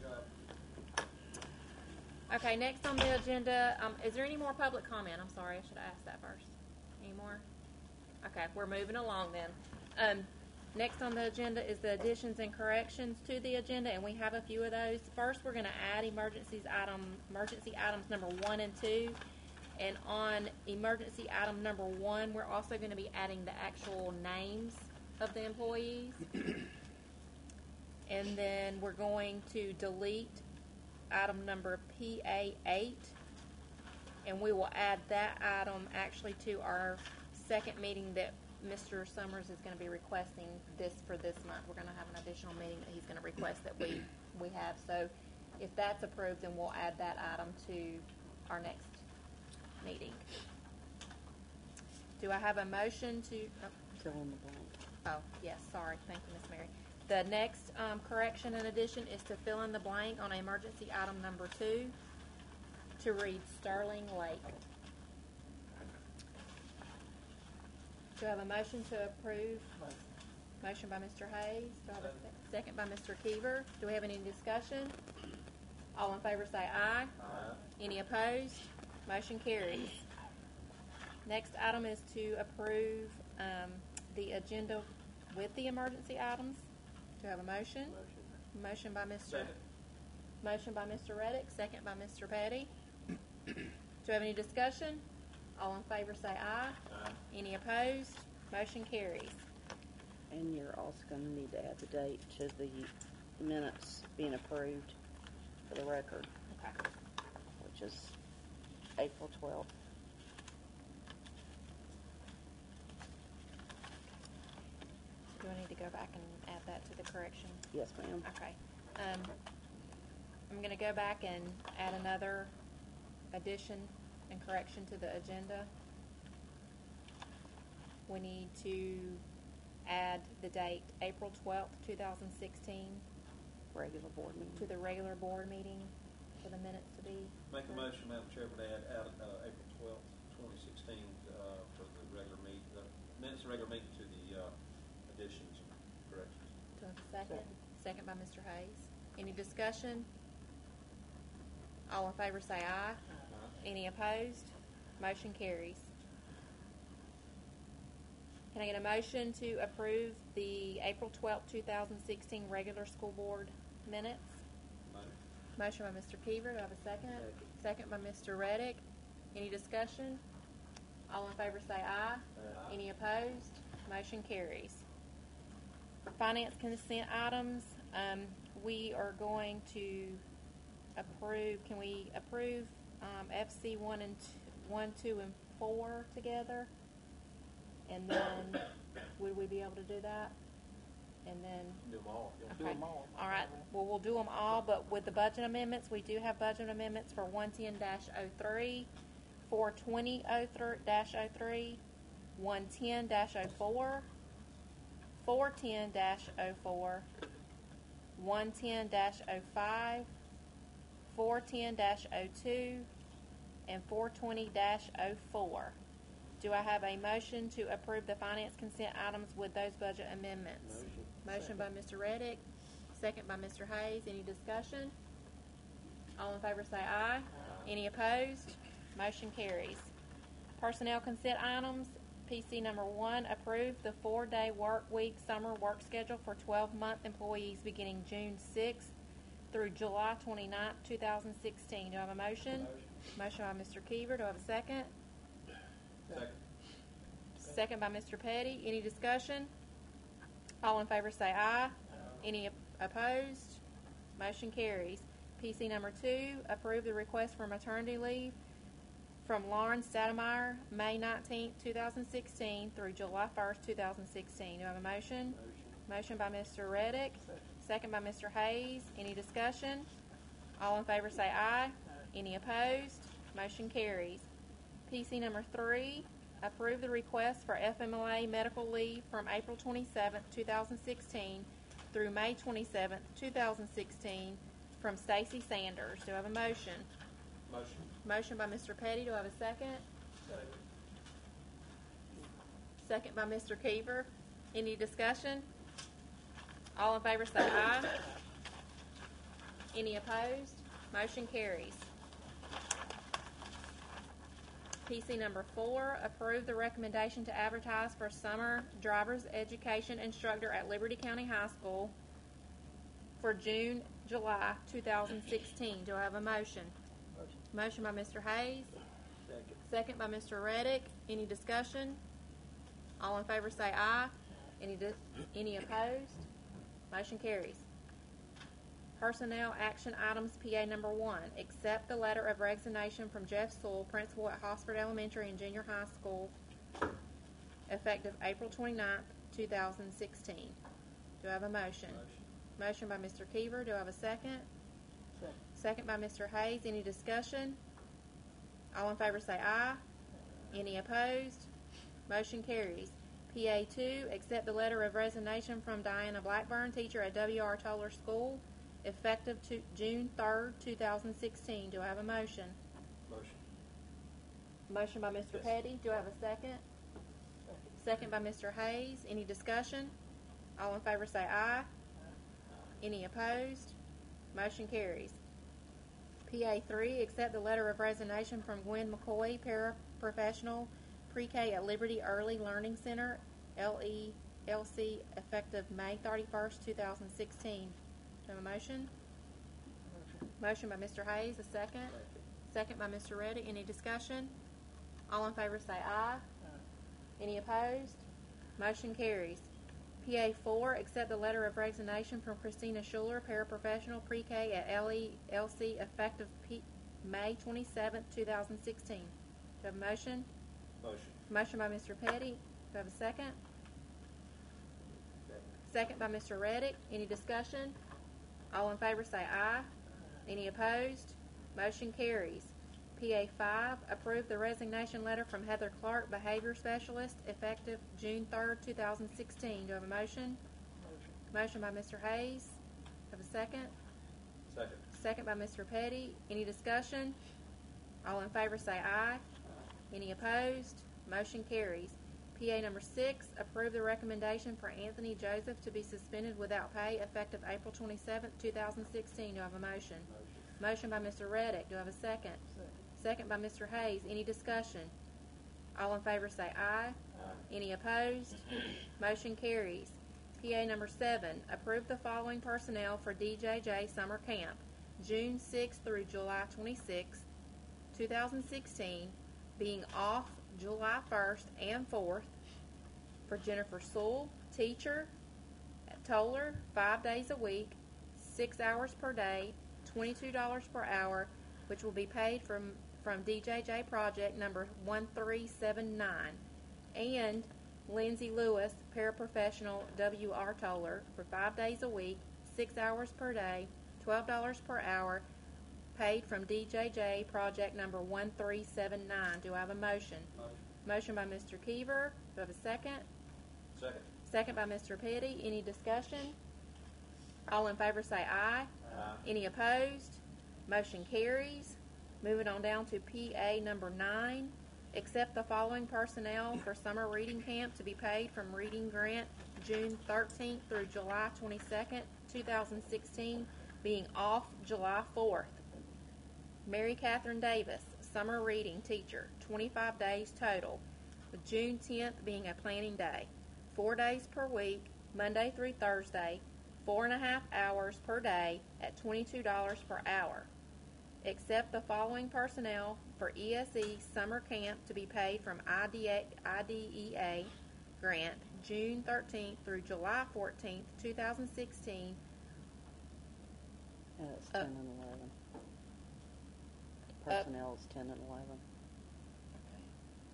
[SPEAKER 1] Okay, next on the agenda, um, is there any more public comment? I'm sorry, I should have asked that first. Any more? Okay, we're moving along then. Um, next on the agenda is the additions and corrections to the agenda, and we have a few of those. First, we're going to add emergencies item, emergency items number one and two. And on emergency item number one, we're also going to be adding the actual names of the employees. And then we're going to delete item number P A eight, and we will add that item actually to our second meeting that Mister Summers is going to be requesting this for this month. We're going to have an additional meeting that he's going to request that we, we have. So if that's approved, then we'll add that item to our next meeting. Do I have a motion to... Oh.
[SPEAKER 8] Fill in the blank.
[SPEAKER 1] Oh, yes, sorry. Thank you, Miz Mary. The next um, correction and addition is to fill in the blank on emergency item number two to read Sterling Lake. Do I have a motion to approve? Motion by Mister Hayes. Do I have a se- second by Mister Keever? Do we have any discussion? All in favor say aye.
[SPEAKER 6] Aye.
[SPEAKER 1] Any opposed? Motion carries. Next item is to approve um, the agenda with the emergency items. Do I have a motion?
[SPEAKER 10] Motion.
[SPEAKER 1] Motion by Mister
[SPEAKER 6] Second.
[SPEAKER 1] Motion by Mister Reddick, second by Mister Petty. Do we have any discussion? All in favor say aye.
[SPEAKER 6] Aye.
[SPEAKER 1] Any opposed? Motion carries.
[SPEAKER 8] And you're also going to need to add the date to the minutes being approved for the record,
[SPEAKER 1] Okay.
[SPEAKER 8] which is April twelfth.
[SPEAKER 1] Do I need to go back and add that to the correction?
[SPEAKER 8] Yes, ma'am.
[SPEAKER 1] Okay. Um, I'm going to go back and add another addition and correction to the agenda. We need to add the date April twelfth, two thousand sixteen
[SPEAKER 8] Regular board meeting.
[SPEAKER 1] to the regular board meeting for the minutes to be.
[SPEAKER 6] Make a motion, Madam Chairman, to add, add uh, April twelfth, twenty sixteen, uh, for the regular meet, the minutes of regular meeting to the uh, additions and corrections.
[SPEAKER 1] Do I have a second? Second by Mister Hayes. Any discussion? All in favor say aye. Any opposed? Motion carries. Can I get a motion to approve the April twelfth, two thousand sixteen regular school board minutes?
[SPEAKER 6] Motion.
[SPEAKER 1] Motion by Mister Keever. Do I have a second?
[SPEAKER 10] Second.
[SPEAKER 1] Second by Mister Reddick. Any discussion? All in favor say aye.
[SPEAKER 6] Aye.
[SPEAKER 1] Any opposed? Motion carries. Finance consent items, um, we are going to approve, can we approve um, F C one and t- one, two, and four together? And then, would we be able to do that? And then,
[SPEAKER 6] Do them all.
[SPEAKER 2] Do
[SPEAKER 1] okay.
[SPEAKER 2] them all.
[SPEAKER 1] All right, well, we'll do them all, but with the budget amendments, we do have budget amendments for one ten dash oh three, four twenty dash oh three, one ten dash oh four, four ten dash oh four, one ten dash oh five, four ten dash oh two, and four twenty dash oh four. Do I have a motion to approve the finance consent items with those budget amendments?
[SPEAKER 10] Motion.
[SPEAKER 1] Motion by Mister Reddick, second by Mister Hayes. Any discussion? All in favor say aye. Any opposed? Motion carries. Personnel consent items, P C number one, approve the four-day work week summer work schedule for twelve-month employees beginning June sixth through July twenty-ninth, two thousand sixteen. Do I have a motion? Motion by Mister Keever. Do I have a second?
[SPEAKER 6] Second.
[SPEAKER 1] Second by Mister Petty. Any discussion? All in favor say aye. Any op- opposed? Motion carries. P C number two, approve the request for maternity leave from Lauren Stoudemire, May nineteenth, two thousand sixteen through July first, two thousand sixteen. Do I have a motion?
[SPEAKER 10] Motion.
[SPEAKER 1] Motion by Mister Reddick. Second by Mister Hayes. Any discussion? All in favor say aye. Any opposed? Motion carries. P C number three, approve the request for F M L A medical leave from April twenty-seventh, two thousand sixteen through May twenty-seventh, two thousand sixteen from Stacy Sanders. Do I have a motion?
[SPEAKER 6] Motion.
[SPEAKER 1] Motion by Mister Petty. Do I have a second? Second by Mister Keever. Any discussion? All in favor say aye. Any opposed? Motion carries. P C number four, approve the recommendation to advertise for summer driver's education instructor at Liberty County High School for June, July two thousand sixteen. Do I have a motion?
[SPEAKER 10] Motion.
[SPEAKER 1] Motion by Mister Hayes.
[SPEAKER 10] Second.
[SPEAKER 1] Second by Mister Reddick. Any discussion? All in favor say aye. Any dis- any opposed? Motion carries. Personnel action items P A number one. Accept the letter of resignation from Jeff Sewell, principal at Hosford Elementary and Junior High School, effective April twenty-ninth, two thousand sixteen. Do I have a motion?
[SPEAKER 10] Motion.
[SPEAKER 1] Motion by Mister Keever. Do I have a second?
[SPEAKER 10] Second.
[SPEAKER 1] Second by Mister Hayes. Any discussion? All in favor say aye. Any opposed? Motion carries. P A two, accept the letter of resignation from Diana Blackburn, teacher at W R Toller School, effective to June third, two thousand sixteen. Do I have a motion?
[SPEAKER 6] Motion.
[SPEAKER 1] Motion by Mister
[SPEAKER 6] Yes.
[SPEAKER 1] Petty. Do I have a second? Second by Mister Hayes. Any discussion? All in favor say aye. Any opposed? Motion carries. P A three, accept the letter of resignation from Gwen McCoy, paraprofessional, pre-K at Liberty Early Learning Center, L E L C, effective May thirty-first, two thousand sixteen. Do I have a motion?
[SPEAKER 10] Motion.
[SPEAKER 1] Motion by Mister Hayes, a second. Second by Mister Reddick. Any discussion? All in favor say aye. Any opposed? Motion carries. P A four, accept the letter of resignation from Christina Schuler, paraprofessional, pre-K at L E L C, effective P- May twenty-seventh, two thousand sixteen. Do I have a motion?
[SPEAKER 6] Motion.
[SPEAKER 1] Motion by Mister Petty. Do I have a second?
[SPEAKER 10] Second.
[SPEAKER 1] Second by Mister Reddick. Any discussion? All in favor say aye. Any opposed? Motion carries. P A five, approve the resignation letter from Heather Clark, behavior specialist, effective June third, two thousand sixteen. Do I have a motion?
[SPEAKER 10] Motion.
[SPEAKER 1] Motion by Mister Hayes. Do I have a second?
[SPEAKER 6] Second.
[SPEAKER 1] Second by Mister Petty. Any discussion? All in favor say aye. Any opposed? Motion carries. P A number six, approve the recommendation for Anthony Joseph to be suspended without pay effective April twenty-seventh, two thousand sixteen. Do I have a motion?
[SPEAKER 10] Motion.
[SPEAKER 1] Motion by Mister Reddick. Do I have a second?
[SPEAKER 10] Second.
[SPEAKER 1] Second by Mister Hayes. Any discussion? All in favor say aye.
[SPEAKER 10] Aye.
[SPEAKER 1] Any opposed? Motion carries. P A number seven, approve the following personnel for D J J Summer Camp, June sixth through July twenty-sixth, two thousand sixteen, being off July first and fourth, for Jennifer Sewell, teacher at Toller, five days a week, six hours per day, twenty-two dollars per hour, which will be paid from, from D J J project number one three seven nine, and Lindsay Lewis, paraprofessional, W R Toller, for five days a week, six hours per day, twelve dollars per hour, paid from D J J project number one three seven nine. Do I have a motion?
[SPEAKER 6] Motion.
[SPEAKER 1] Motion by Mister Keever. Do I have a second?
[SPEAKER 6] Second.
[SPEAKER 1] Second by Mister Petty. Any discussion? All in favor say aye.
[SPEAKER 6] Aye.
[SPEAKER 1] Any opposed? Motion carries. Moving on down to P A number nine. Accept the following personnel for summer reading camp to be paid from reading grant June thirteenth through July twenty-second, two thousand sixteen, being off July fourth. Mary Catherine Davis, summer reading teacher, twenty-five days total, with June tenth being a planning day. Four days per week, Monday through Thursday, four and a half hours per day at twenty-two dollars per hour. Accept the following personnel for E S E summer camp to be paid from I D E A grant June thirteenth through July fourteenth, two thousand sixteen.
[SPEAKER 8] Uh, it's
[SPEAKER 1] Uh,
[SPEAKER 8] ten and eleven. Personnel is ten and eleven.
[SPEAKER 1] Okay.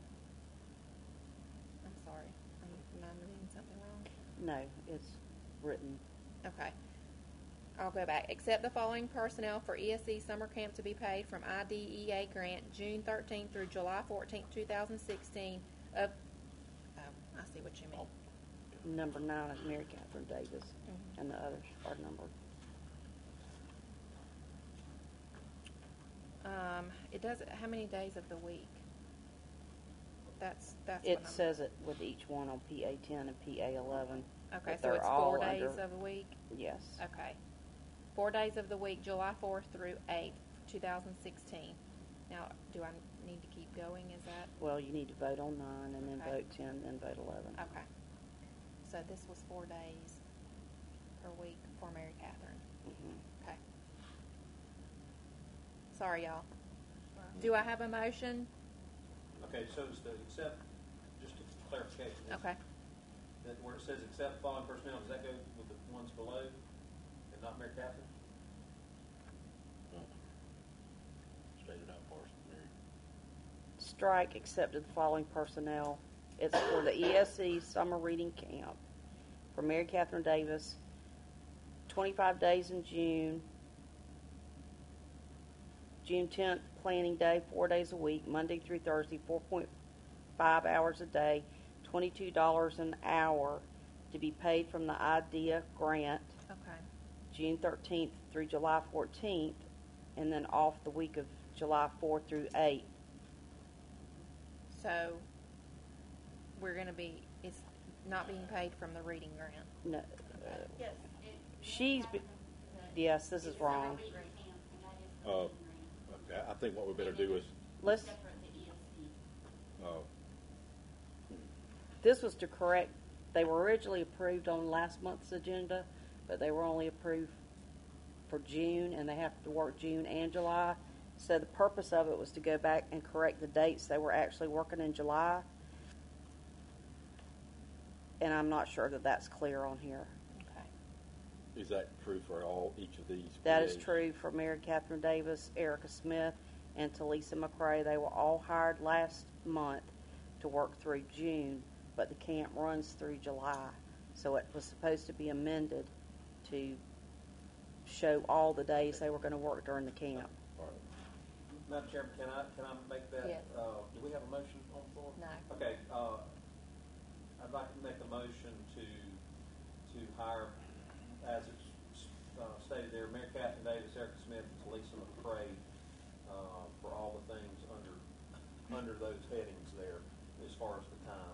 [SPEAKER 1] I'm sorry. Am I reading something wrong?
[SPEAKER 8] No, it's written.
[SPEAKER 1] Okay. I'll go back. Accept the following personnel for E S E summer camp to be paid from I D E A grant June thirteenth through July fourteenth, two thousand sixteen of, oh, I see what you mean.
[SPEAKER 8] Number nine is Mary Catherine Davis,
[SPEAKER 1] Mhm.
[SPEAKER 8] and the others are numbered.
[SPEAKER 1] Um, it does, how many days of the week? That's, that's what
[SPEAKER 8] It
[SPEAKER 1] I'm.
[SPEAKER 8] says it with each one on P A ten and P A eleven.
[SPEAKER 1] Okay,
[SPEAKER 8] but
[SPEAKER 1] so
[SPEAKER 8] they're
[SPEAKER 1] it's
[SPEAKER 8] all
[SPEAKER 1] four days
[SPEAKER 8] under-
[SPEAKER 1] of a week?
[SPEAKER 8] Yes.
[SPEAKER 1] Okay. Four days of the week, July fourth through eighth, two thousand sixteen. Now, do I need to keep going? Is that?
[SPEAKER 8] Well, you need to vote on nine, and then
[SPEAKER 1] Okay.
[SPEAKER 8] vote ten, then vote eleven.
[SPEAKER 1] Okay. So this was four days per week for Mary Catherine.
[SPEAKER 8] Mhm.
[SPEAKER 1] Okay. Sorry, y'all. Do I have a motion?
[SPEAKER 6] Okay, so it's to accept, just a clarification. is
[SPEAKER 1] Okay.
[SPEAKER 6] That where it says accept following personnel, does that go with the ones below and not Mary Catherine?
[SPEAKER 11] Stated out for us, Mary.
[SPEAKER 8] Strike accepted the following personnel. It's for the E S C Summer Reading Camp for Mary Catherine Davis, twenty-five days in June, June tenth, planning day, four days a week, Monday through Thursday, four point five hours a day, twenty-two dollars an hour to be paid from the IDEA grant,
[SPEAKER 1] Okay.
[SPEAKER 8] June thirteenth through July fourteenth, and then off the week of July fourth through eighth.
[SPEAKER 1] So we're going to be, it's not being paid from the reading grant.
[SPEAKER 8] No, uh,
[SPEAKER 5] Yes. it-
[SPEAKER 8] she's, be- yes, this is wrong.
[SPEAKER 5] It's a reading camp, and that is the
[SPEAKER 11] Uh,
[SPEAKER 5] reading grant.
[SPEAKER 11] Okay, I think what we better do is,
[SPEAKER 8] Let's,
[SPEAKER 5] Separate to E S D.
[SPEAKER 11] uh,
[SPEAKER 8] this was to correct, they were originally approved on last month's agenda, but they were only approved for June, and they have to work June and July. So the purpose of it was to go back and correct the dates they were actually working in July. And I'm not sure that that's clear on here.
[SPEAKER 1] Okay.
[SPEAKER 11] is that true for all, each of these?
[SPEAKER 8] That is
[SPEAKER 11] P As?
[SPEAKER 8] true for Mary Catherine Davis, Erica Smith, and Talisa McCrae. They were all hired last month to work through June, but the camp runs through July. So it was supposed to be amended to show all the days they were going to work during the camp.
[SPEAKER 11] All right.
[SPEAKER 6] Madam Chairman, can I, can I make that?
[SPEAKER 1] Yes.
[SPEAKER 6] Uh, do we have a motion on the floor?
[SPEAKER 1] No.
[SPEAKER 6] Okay, uh, I'd like to make a motion to, to hire, as it's uh, stated there, Mary Catherine Davis, Erica Smith, and Talisa McCrae, uh, for all the things under, under those headings there, as far as the time.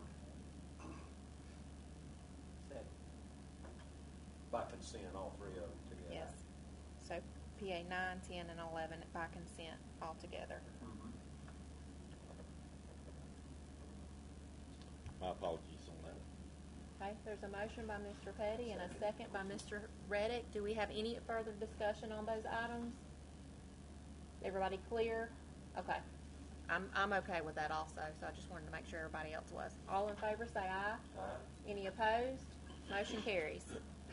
[SPEAKER 6] By consent, all three of them together.
[SPEAKER 1] Yes. So P A nine, ten, and eleven by consent altogether.
[SPEAKER 6] Mhm.
[SPEAKER 11] My apologies on that.
[SPEAKER 1] Okay, there's a motion by Mister Petty and a second by Mister Reddick. Do we have any further discussion on those items? Everybody clear? Okay. I'm, I'm okay with that also, so I just wanted to make sure everybody else was. All in favor, say aye.
[SPEAKER 6] Aye.
[SPEAKER 1] Any opposed? Motion carries.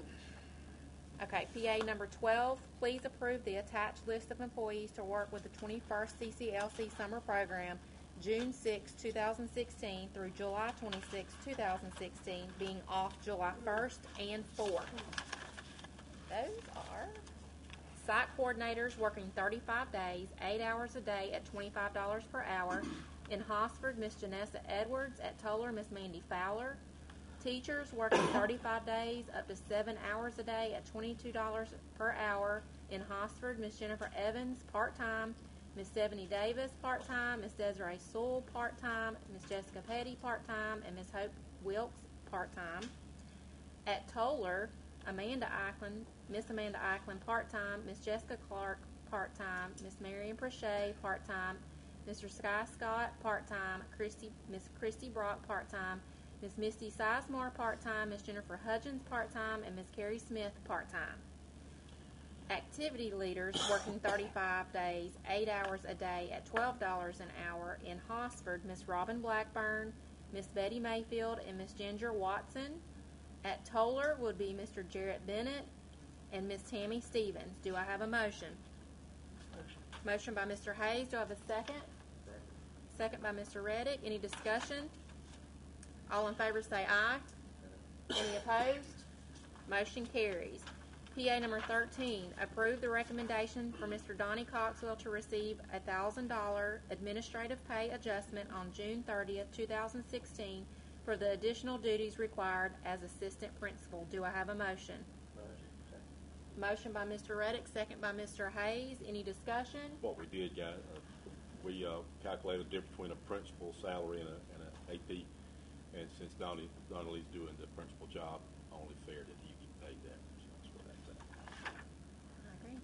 [SPEAKER 1] Okay, P A number twelve, please approve the attached list of employees to work with the twenty-first C C L C summer program, June sixth, two thousand sixteen through July twenty-sixth, two thousand sixteen, being off July first and fourth. Those are site coordinators working thirty-five days, eight hours a day at twenty-five dollars per hour. In Hosford, Miss Janessa Edwards. At Toller, Miss Mandy Fowler. Teachers working thirty-five days, up to seven hours a day at twenty-two dollars per hour. In Hosford, Miss Jennifer Evans, part-time. Miss Stephanie Davis, part-time. Miss Desiree Sewell, part-time. Miss Jessica Petty, part-time. And Miss Hope Wilkes, part-time. At Toller, Amanda Eichlin, Miss Amanda Eichlin, part-time. Miss Jessica Clark, part-time. Miss Marion Prochet, part-time. Mister Sky Scott, part-time. Christy, Miss Christy Brock, part-time. Miss Misty Sizemore, part-time. Miss Jennifer Hudgens, part-time. And Miss Carrie Smith, part-time. Activity leaders working thirty-five days, eight hours a day at twelve dollars an hour. In Hosford, Miss Robin Blackburn, Miss Betty Mayfield, and Miss Ginger Watson. At Toller would be Mister Jarrett Bennett and Miss Tammy Stevens. Do I have a motion?
[SPEAKER 2] Motion.
[SPEAKER 1] Motion by Mister Hayes. Do I have a second? Second by Mister Reddick. Any discussion? All in favor say aye. Any opposed? Motion carries. P A number thirteen, approve the recommendation for Mister Donnie Coxwell to receive a one thousand dollars administrative pay adjustment on June thirtieth, two thousand sixteen for the additional duties required as assistant principal. Do I have a motion?
[SPEAKER 6] Motion.
[SPEAKER 1] Motion by Mister Reddick, second by Mister Hayes. Any discussion?
[SPEAKER 11] What we did, guys, uh, we uh, calculated the difference between a principal salary and a, and a A P, and since Donnie, Donnelly's doing the principal job, only fair that he get paid that. So that's what that's at.
[SPEAKER 1] I agree.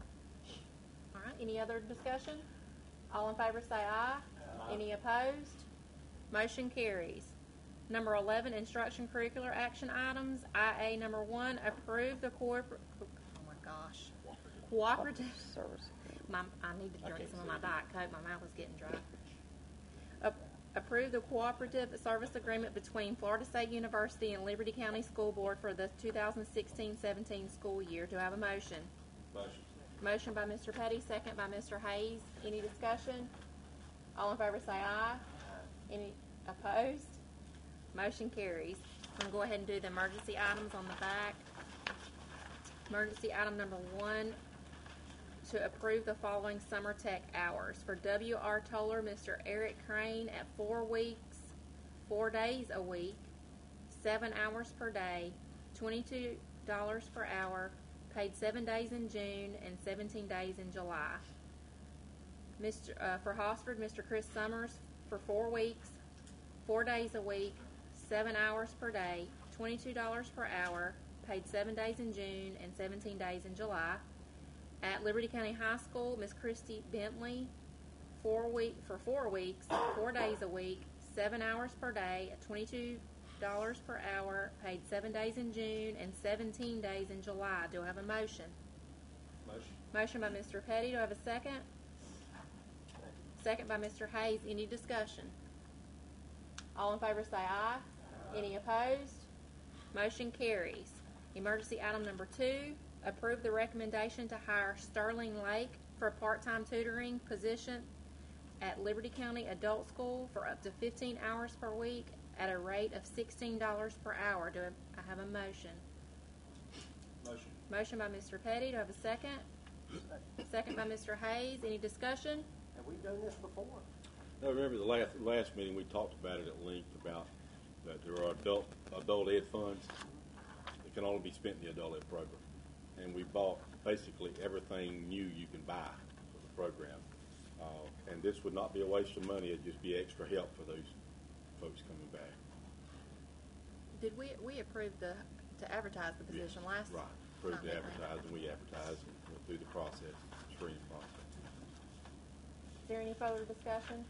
[SPEAKER 1] All right, any other discussion? All in favor say aye. Any opposed? Motion carries. Number eleven, instruction curricular action items. I A number one, approve the corporate, oh my gosh, cooperative,
[SPEAKER 8] Service.
[SPEAKER 1] my, I need to
[SPEAKER 11] I
[SPEAKER 1] drink
[SPEAKER 11] can't
[SPEAKER 1] some of
[SPEAKER 11] see
[SPEAKER 1] my
[SPEAKER 11] it.
[SPEAKER 1] Diet Coke, my mouth is getting dry. Ap- Approve the cooperative service agreement between Florida State University and Liberty County School Board for the two thousand sixteen seventeen school year. Do I have a motion?
[SPEAKER 6] Motion.
[SPEAKER 1] Motion by Mister Petty, second by Mister Hayes. Any discussion? All in favor say aye. Any opposed? Motion carries. I'm going to go ahead and do the emergency items on the back. Emergency item number one, to approve the following summer tech hours. For W R Toller, Mister Eric Crane at four weeks, four days a week, seven hours per day, twenty-two dollars per hour, paid seven days in June and seventeen days in July. Mister Uh, for Hosford, Mister Chris Summers for four weeks, four days a week, seven hours per day, twenty-two dollars per hour, paid seven days in June and seventeen days in July. At Liberty County High School, Miss Christy Bentley, four week for four weeks, four days a week, seven hours per day, at twenty-two dollars per hour, paid seven days in June and seventeen days in July. Do I have a motion?
[SPEAKER 6] Motion.
[SPEAKER 1] Motion by Mister Petty. Do I have a second? Second by Mister Hayes. Any discussion? All in favor say aye. Any opposed? Motion carries. Emergency item number two, approve the recommendation to hire Sterling Lake for a part-time tutoring position at Liberty County Adult School for up to fifteen hours per week at a rate of sixteen dollars per hour. Do I have a motion?
[SPEAKER 6] Motion.
[SPEAKER 1] Motion by Mister Petty. Do I have a second? Second by Mister Hayes. Any discussion?
[SPEAKER 7] Have we done this before?
[SPEAKER 11] Now, remember the last, last meeting, we talked about it at length about that there are adult, adult ed funds that can only be spent in the adult ed program. And we bought basically everything new you can buy for the program. Uh, and this would not be a waste of money, it'd just be extra help for those folks coming back.
[SPEAKER 1] Did we, we approved the, to advertise the position last
[SPEAKER 11] Right, approved
[SPEAKER 1] time,
[SPEAKER 11] the
[SPEAKER 1] didn't we?
[SPEAKER 11] advertising, we advertised and went through the process, screening process.
[SPEAKER 1] Is there any further discussion?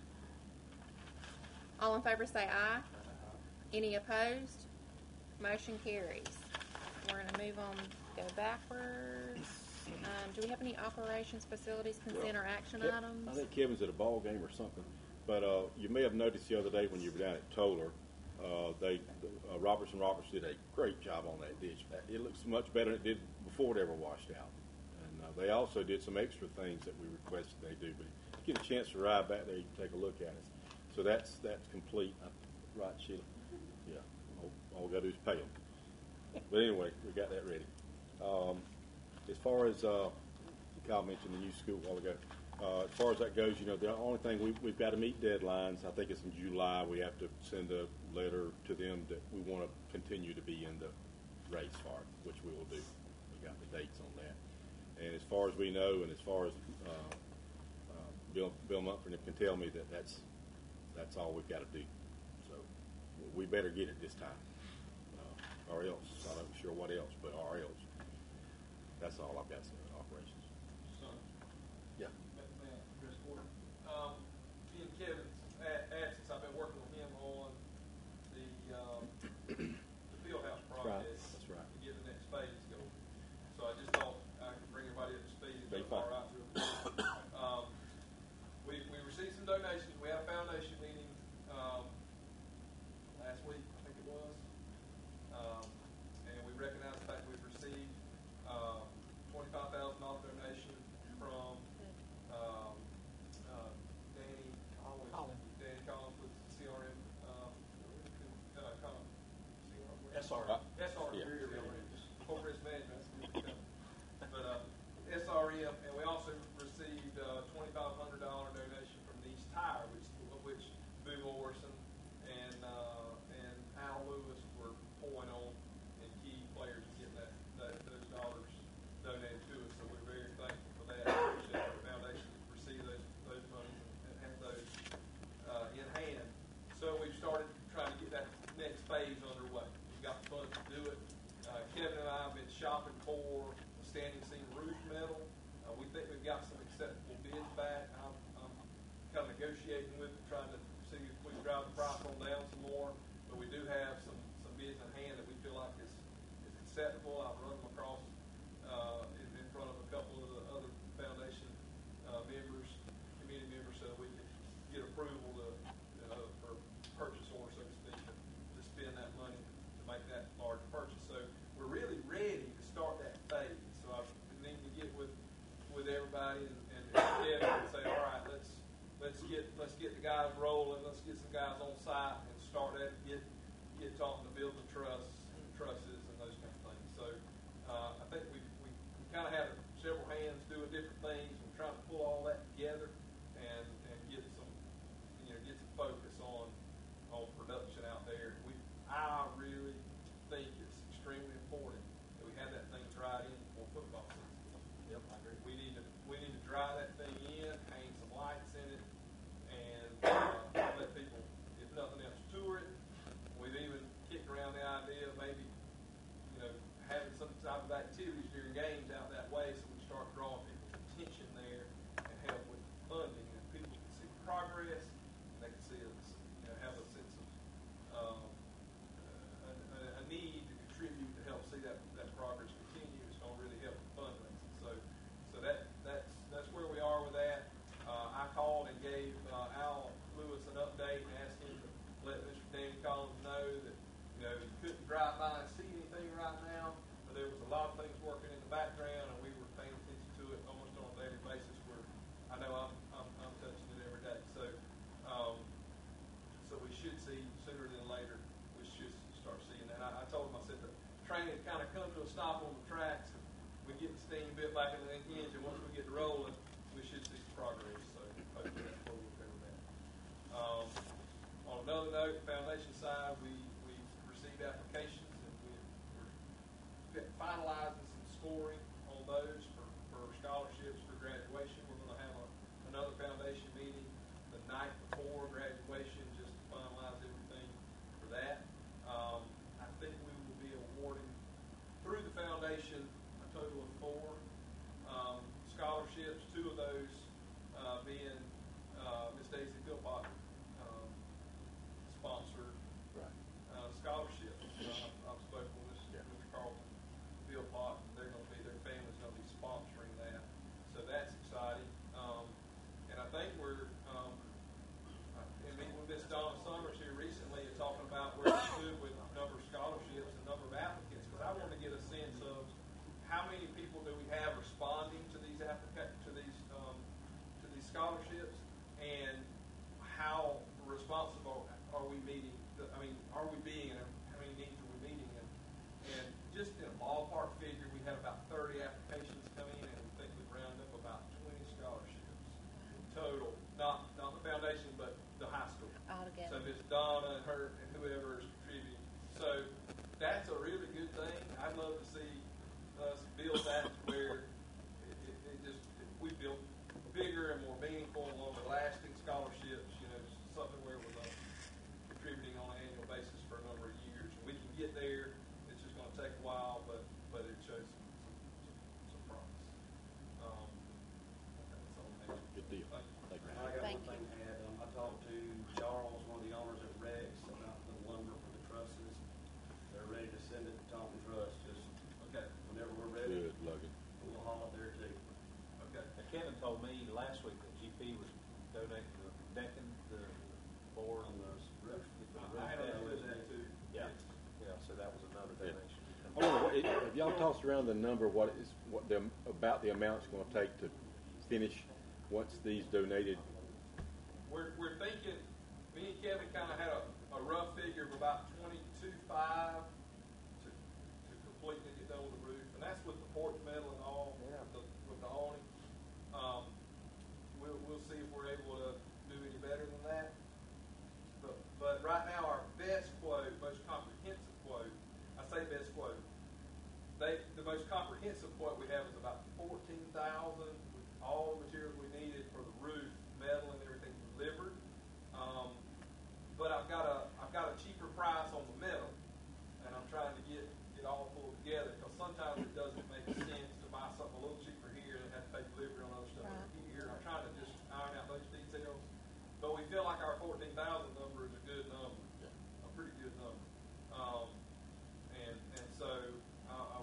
[SPEAKER 1] All in favor say aye. Any opposed? Motion carries. We're going to move on, go backwards. Um, do we have any operations, facilities, consent, or action
[SPEAKER 11] Kev-
[SPEAKER 1] items?
[SPEAKER 11] I think Kevin's at a ball game or something. But uh, you may have noticed the other day when you were down at Toller, uh, they uh, Robertson Roberts did a great job on that ditch. It looks much better than it did before it ever washed out. And uh, they also did some extra things that we requested they do. But if you get a chance to ride back there, you can take a look at it. So that's that's complete, uh, right, Sheila? Yeah. All, all we got to do is pay them. But anyway, we got that ready. Um, as far as uh, Kyle mentioned the new school a while ago, uh, as far as that goes, you know, the only thing we, we've got to meet deadlines. I think it's in July. We have to send a letter to them that we want to continue to be in the race for it, which we will do. We got the dates on that. And as far as we know, and as far as uh, uh, Bill Bill Mumford can tell me that that's that's all we've got to do. So we better get it this time, uh, or else I'm not sure what else, but or else. That's all I've got to say on operations.
[SPEAKER 12] Son,
[SPEAKER 11] Yeah.
[SPEAKER 12] man, Chris Gordon. Um, in Kevin's a- absence, I've been working with him on the, um, the field house
[SPEAKER 11] Right.
[SPEAKER 12] project.
[SPEAKER 11] That's right.
[SPEAKER 12] To get the next phase going. So I just thought I could bring everybody up to speed and
[SPEAKER 11] Be
[SPEAKER 12] go far
[SPEAKER 11] fine.
[SPEAKER 12] out real quick. Um, we, we received some donations. We had a foundation meeting, um, last week, I think it was. Um, and we recognized the fact we've received, um, twenty-five thousand dollars donation acceptable, I've run them across uh, in, in front of a couple of the other foundation uh, members, committee members, so we can get approval to, uh, for purchase order, so to speak, to spend that money to make that large purchase. So we're really ready to start that phase. So I need to get with with everybody and, and Kevin and say, all right, let's let's get let's get the guys rolling, let's get some guys on site and start that, get get talking to building truss trusses and those kind of things. So uh, I think we we, we kind of have several hands doing different things and trying to pull all that together and and get some you know get some focus on on production out there. We I really think it's extremely important that we have that thing dried in before football season.
[SPEAKER 6] Yep, I agree.
[SPEAKER 12] We need to we need to dry that thing in, hang some lights in it, and uh, let people, if nothing else, tour it. We've even kicked around the idea of maybe, you know, having some type of activities during games out that way, so we start drawing people's attention there and help with funding, and people can see progress, and they can see us, you know, have a sense of um, a, a, a need to contribute to help see that that progress continue. It's going to really help with fundraising. So, so that that's that's where we are with that. Uh, I called and gave uh, Al Lewis an update and asked him to let Mister Danny Collins know that you know he couldn't drive by and see anything right now, but there was a lot of things working in the background, and we were paying attention to it almost on a daily basis. Where I know I'm I'm, I'm touching it every day. So, um, so we should see sooner than later. We should start seeing that. I, I told him, I said the train had kind of come to a stop on the tracks. And we get the steam bit back in the engine. Once we get rolling, we should see some progress. So hopefully that's where we'll go with that. Um, on another note, the foundation side, we we received applications and we, we're finalizing some scoring on those for, for scholarships for graduation. We're going to have a, another foundation meeting the night before graduation just to finalize everything for that. Um, I think we will be awarding through the foundation a total of four um, scholarships. Two of those uh, being uh, Miss Daisy Philpott um, sponsored
[SPEAKER 11] Right.
[SPEAKER 12] uh, scholarships. Uh, I've spoken with Mister Carlton Philpott, and they're going to be their family's going to be sponsoring that. So that's exciting. Um, and I think we're um, in meeting with Miss Donna Summers here recently and talking about where we stood with a number of scholarships and number of applicants, because I want to get a sense of how many people do we have responding to these applica- to these um, to these scholarships, and how responsible are we meeting? The, I mean, are we being, and how many needs are we meeting? And, and just in a ballpark figure, we had about thirty applications come in, and we think we've rounded up about twenty scholarships total. Not not the foundation, but the high school.
[SPEAKER 1] Altogether.
[SPEAKER 12] So Miss Donna and her and whoever is contributing. So that's a really good thing. I'd love to see us build that to where it, it, it just it, we built bigger and more meaningful and longer lasting scholarships. You know, something where we're uh, contributing on an annual basis for a number of years. And we can get there. It's just going to take a while, but but it shows some some, some promise. Um, that's all I have.
[SPEAKER 11] Good deal.
[SPEAKER 12] Thank you.
[SPEAKER 11] Thank you.
[SPEAKER 7] I got
[SPEAKER 1] Thank
[SPEAKER 7] one thing to add. Um, I talked to Charles, one of the owners at Rex, about the lumber for the trusses. They're ready to send it to Thompson Truss. Just
[SPEAKER 12] Okay.
[SPEAKER 7] whenever we're ready,
[SPEAKER 11] Good, Logan.
[SPEAKER 7] we'll haul it there too.
[SPEAKER 12] Okay.
[SPEAKER 6] And Kevin told me last week that G P was donating the decking, the board on the roof.
[SPEAKER 12] I had a look at that too.
[SPEAKER 6] Yeah, yeah, so that was another
[SPEAKER 11] Yeah.
[SPEAKER 6] donation.
[SPEAKER 11] I wonder, what- it- have y'all tossed around the number, what is, what the, about the amount it's gonna take to finish once these donated?
[SPEAKER 12] We're, we're thinking, me and Kevin kind of had a, a rough figure of about twenty-two five to, to completely get done with the roof, and that's with the porch metal and all, with the, with the awning. Um, we'll, we'll see if we're able to do any better than that. But, but right now, our best quote, most comprehensive quote, I say best quote, they, the most comprehensive quote we have is about fourteen thousand with all the materials we needed for the roof, metal and everything delivered. Um, but I've got a I've got a cheaper price on the metal, and I'm trying to get it all pulled together, because sometimes it doesn't make sense to buy something a little cheaper here and have to pay delivery on other stuff over here. I'm trying to just iron out those details, but we feel like our fourteen thousand number is a good number, a pretty good number. Um, and and so uh,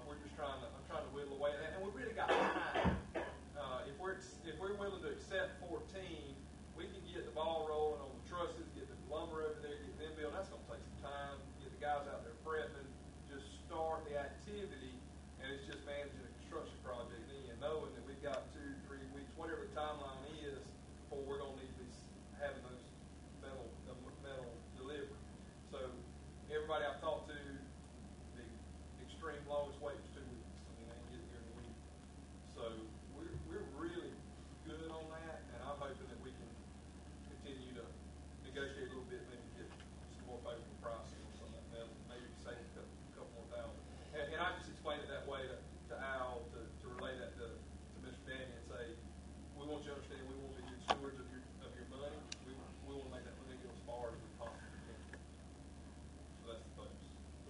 [SPEAKER 12] everybody I've talked to, the extreme longest wait was two weeks. I mean, they can get here in a week. So we're, we're really good on that, and I'm hoping that we can continue to negotiate a little bit, maybe get some more favorable pricing on some of that, maybe save a couple, couple more thousand. And, and I just explained it that way to, to Al, to, to relay that to, to Mister Danny and say, we want you to understand, we want to be good stewards of your, of your money. We, we want to make that money go as far as we possibly can. So that's the focus.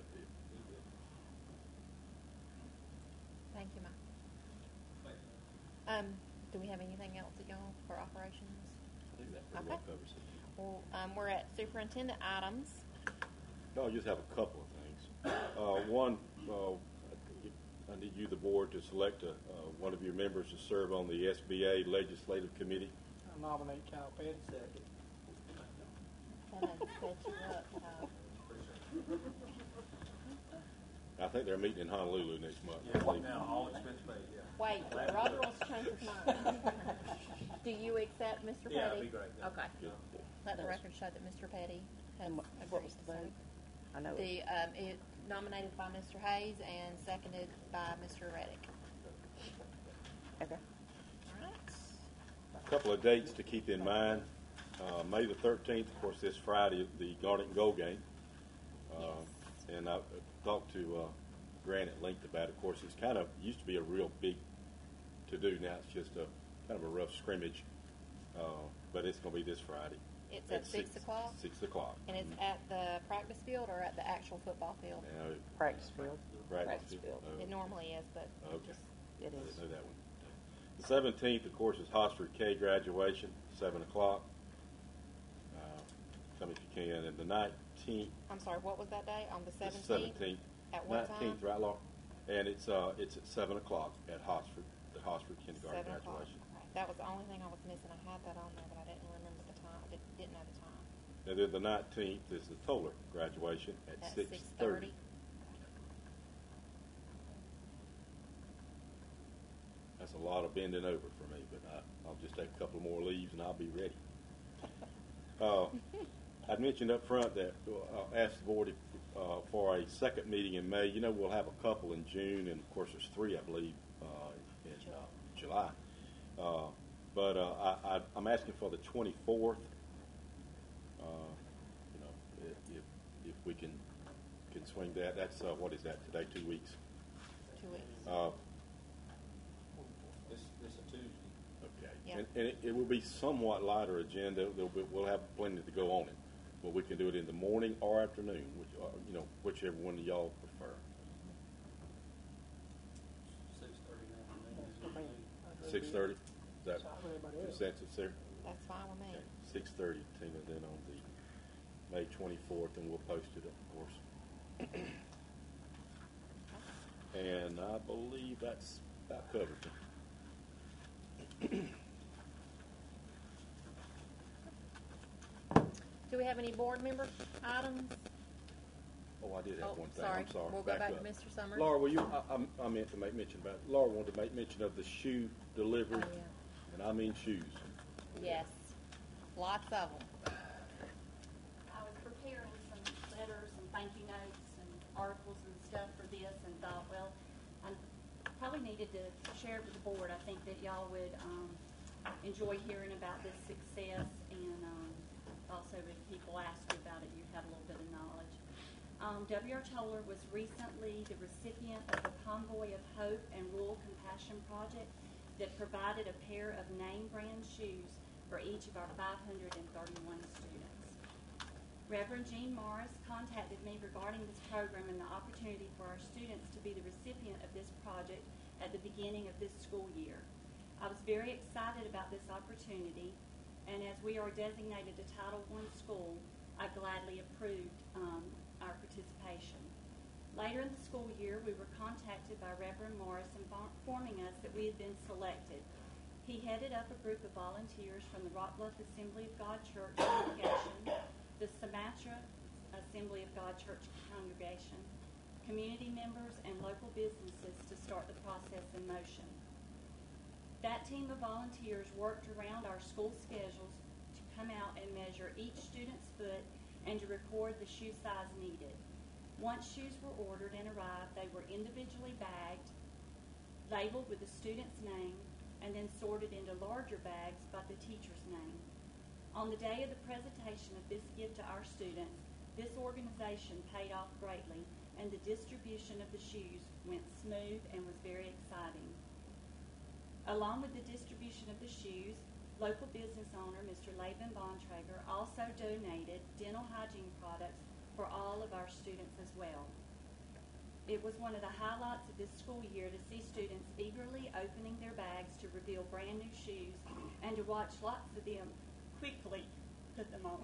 [SPEAKER 1] Thank you, Mike.
[SPEAKER 12] Thank you.
[SPEAKER 1] Um, do we have anything else to go for operations?
[SPEAKER 11] I think that pretty well
[SPEAKER 1] Okay.
[SPEAKER 11] covers it.
[SPEAKER 1] Well, um, we're at superintendent items.
[SPEAKER 11] No, I just have a couple of things. Uh, one, uh, I need you, the board, to select a, uh, one of your members to serve on the S B A Legislative Committee.
[SPEAKER 2] I nominate Kyle Petty.
[SPEAKER 10] Second.
[SPEAKER 1] That done set you up, Kyle.
[SPEAKER 11] I think they're meeting in Honolulu next month.
[SPEAKER 6] Yeah, now, all expense paid, yeah.
[SPEAKER 1] Wait, Roger wants to change his mind. Do you accept Mister Petty?
[SPEAKER 6] Yeah, that'd be great, yeah.
[SPEAKER 1] Okay.
[SPEAKER 11] Good.
[SPEAKER 1] Let the record show that Mister Petty has
[SPEAKER 8] And what-
[SPEAKER 1] agreed.
[SPEAKER 8] what was the vote? I know.
[SPEAKER 1] The, um, it nominated by Mister Hayes and seconded by Mister Reddick.
[SPEAKER 8] Okay.
[SPEAKER 1] All right.
[SPEAKER 11] A couple of dates to keep in mind. Uh, May the thirteenth, of course, this Friday, the Garnet and Gold game. Uh, and I talked to uh, Grant at length about it. Of course, it's kind of used to be a real big to-do. Now it's just a kind of a rough scrimmage. Uh, but it's going to be this Friday.
[SPEAKER 1] It's at six o'clock?
[SPEAKER 11] Six o'clock.
[SPEAKER 1] And it's at the practice field or at the actual football field?
[SPEAKER 11] Now,
[SPEAKER 8] Practice field.
[SPEAKER 11] practice
[SPEAKER 8] Practice
[SPEAKER 11] field.
[SPEAKER 8] field.
[SPEAKER 11] Oh,
[SPEAKER 1] It normally is, but
[SPEAKER 11] Okay.
[SPEAKER 1] just,
[SPEAKER 8] It
[SPEAKER 11] I
[SPEAKER 8] is.
[SPEAKER 11] didn't know that one. The seventeenth, of course, is Hosford K graduation, seven o'clock. Uh, come if you can. And the nineteenth,
[SPEAKER 1] I'm sorry, what was that day? On the
[SPEAKER 11] the
[SPEAKER 1] seventeenth?
[SPEAKER 11] seventeenth,
[SPEAKER 1] At what time?
[SPEAKER 11] nineteenth, right, Laura? And it's uh, it's at seven o'clock at Hosford, the Hosford kindergarten
[SPEAKER 1] Seven o'clock.
[SPEAKER 11] graduation.
[SPEAKER 1] Okay. That was the only thing I was missing. I had that on there, but I didn't remember the time. I didn't, didn't know the time.
[SPEAKER 11] And then the nineteenth is the Toller graduation at
[SPEAKER 1] At
[SPEAKER 11] six
[SPEAKER 1] six
[SPEAKER 11] thirty.
[SPEAKER 1] thirty.
[SPEAKER 11] That's a lot of bending over for me, but I, I'll just take a couple more leaves and I'll be ready. Uh, I'd mentioned up front that uh, I'll ask the board if, uh, for a second meeting in May. You know, we'll have a couple in June, and of course, there's three, I believe, uh, in uh, July. Uh, but uh, I, I, I'm asking for the twenty-fourth. Uh, you know, if, if, if we can can swing that, that's uh, what is that today? Two weeks.
[SPEAKER 1] Two weeks.
[SPEAKER 11] Uh,
[SPEAKER 6] This, this a Tuesday.
[SPEAKER 11] Okay.
[SPEAKER 1] Yeah.
[SPEAKER 11] And, and it, it will be somewhat lighter agenda. There'll be, we'll have plenty to go on it. But we can do it in the morning or afternoon, which, uh, you know, whichever one of y'all prefer.
[SPEAKER 6] Six thirty in the afternoon.
[SPEAKER 11] Six thirty? Is that
[SPEAKER 2] Sorry, everybody else.
[SPEAKER 11] consensus there?
[SPEAKER 1] That's fine with me.
[SPEAKER 11] Six thirty, Tina, then on the May twenty-fourth, and we'll post it, of course. And I believe that's about covered.
[SPEAKER 1] Do we have any board member items?
[SPEAKER 11] Oh, I did have
[SPEAKER 1] Oh,
[SPEAKER 11] one thing.
[SPEAKER 1] sorry.
[SPEAKER 11] I'm sorry.
[SPEAKER 1] We'll go back to
[SPEAKER 11] up.
[SPEAKER 1] Mister Summers.
[SPEAKER 11] Laura, will you? I, I, I meant to make mention about. Laura wanted to make mention of the shoe delivery,
[SPEAKER 1] Oh, yeah.
[SPEAKER 11] and I mean shoes.
[SPEAKER 1] Yes. Lots of them.
[SPEAKER 5] I was preparing some letters and thank you notes and articles and stuff for this and thought, well, I probably needed to share it with the board. I think that y'all would um, enjoy hearing about this success, and um, also if people ask you about it, you have a little bit of knowledge. Um, W R Toller was recently the recipient of the Convoy of Hope and Rural Compassion Project that provided a pair of name brand shoes for each of our five hundred thirty-one students. Reverend Jean Morris contacted me regarding this program and the opportunity for our students to be the recipient of this project at the beginning of this school year. I was very excited about this opportunity, and as we are designated a Title one school, I gladly approved um, our participation. Later in the school year, we were contacted by Reverend Morris informing us that we had been selected. He headed up a group of volunteers from the Rock Bluff Assembly of God Church congregation, the Sumatra Assembly of God Church congregation, community members, and local businesses to start the process in motion. That team of volunteers worked around our school schedules to come out and measure each student's foot and to record the shoe size needed. Once shoes were ordered and arrived, they were individually bagged, labeled with the student's name, and then sorted into larger bags by the teacher's name. On the day of the presentation of this gift to our students, this organization paid off greatly, and the distribution of the shoes went smooth and was very exciting. Along with the distribution of the shoes, local business owner Mister Laban Bontrager also donated dental hygiene products for all of our students as well. It was one of the highlights of this school year to see students eagerly opening their bags to reveal brand new shoes and to watch lots of them quickly put them on.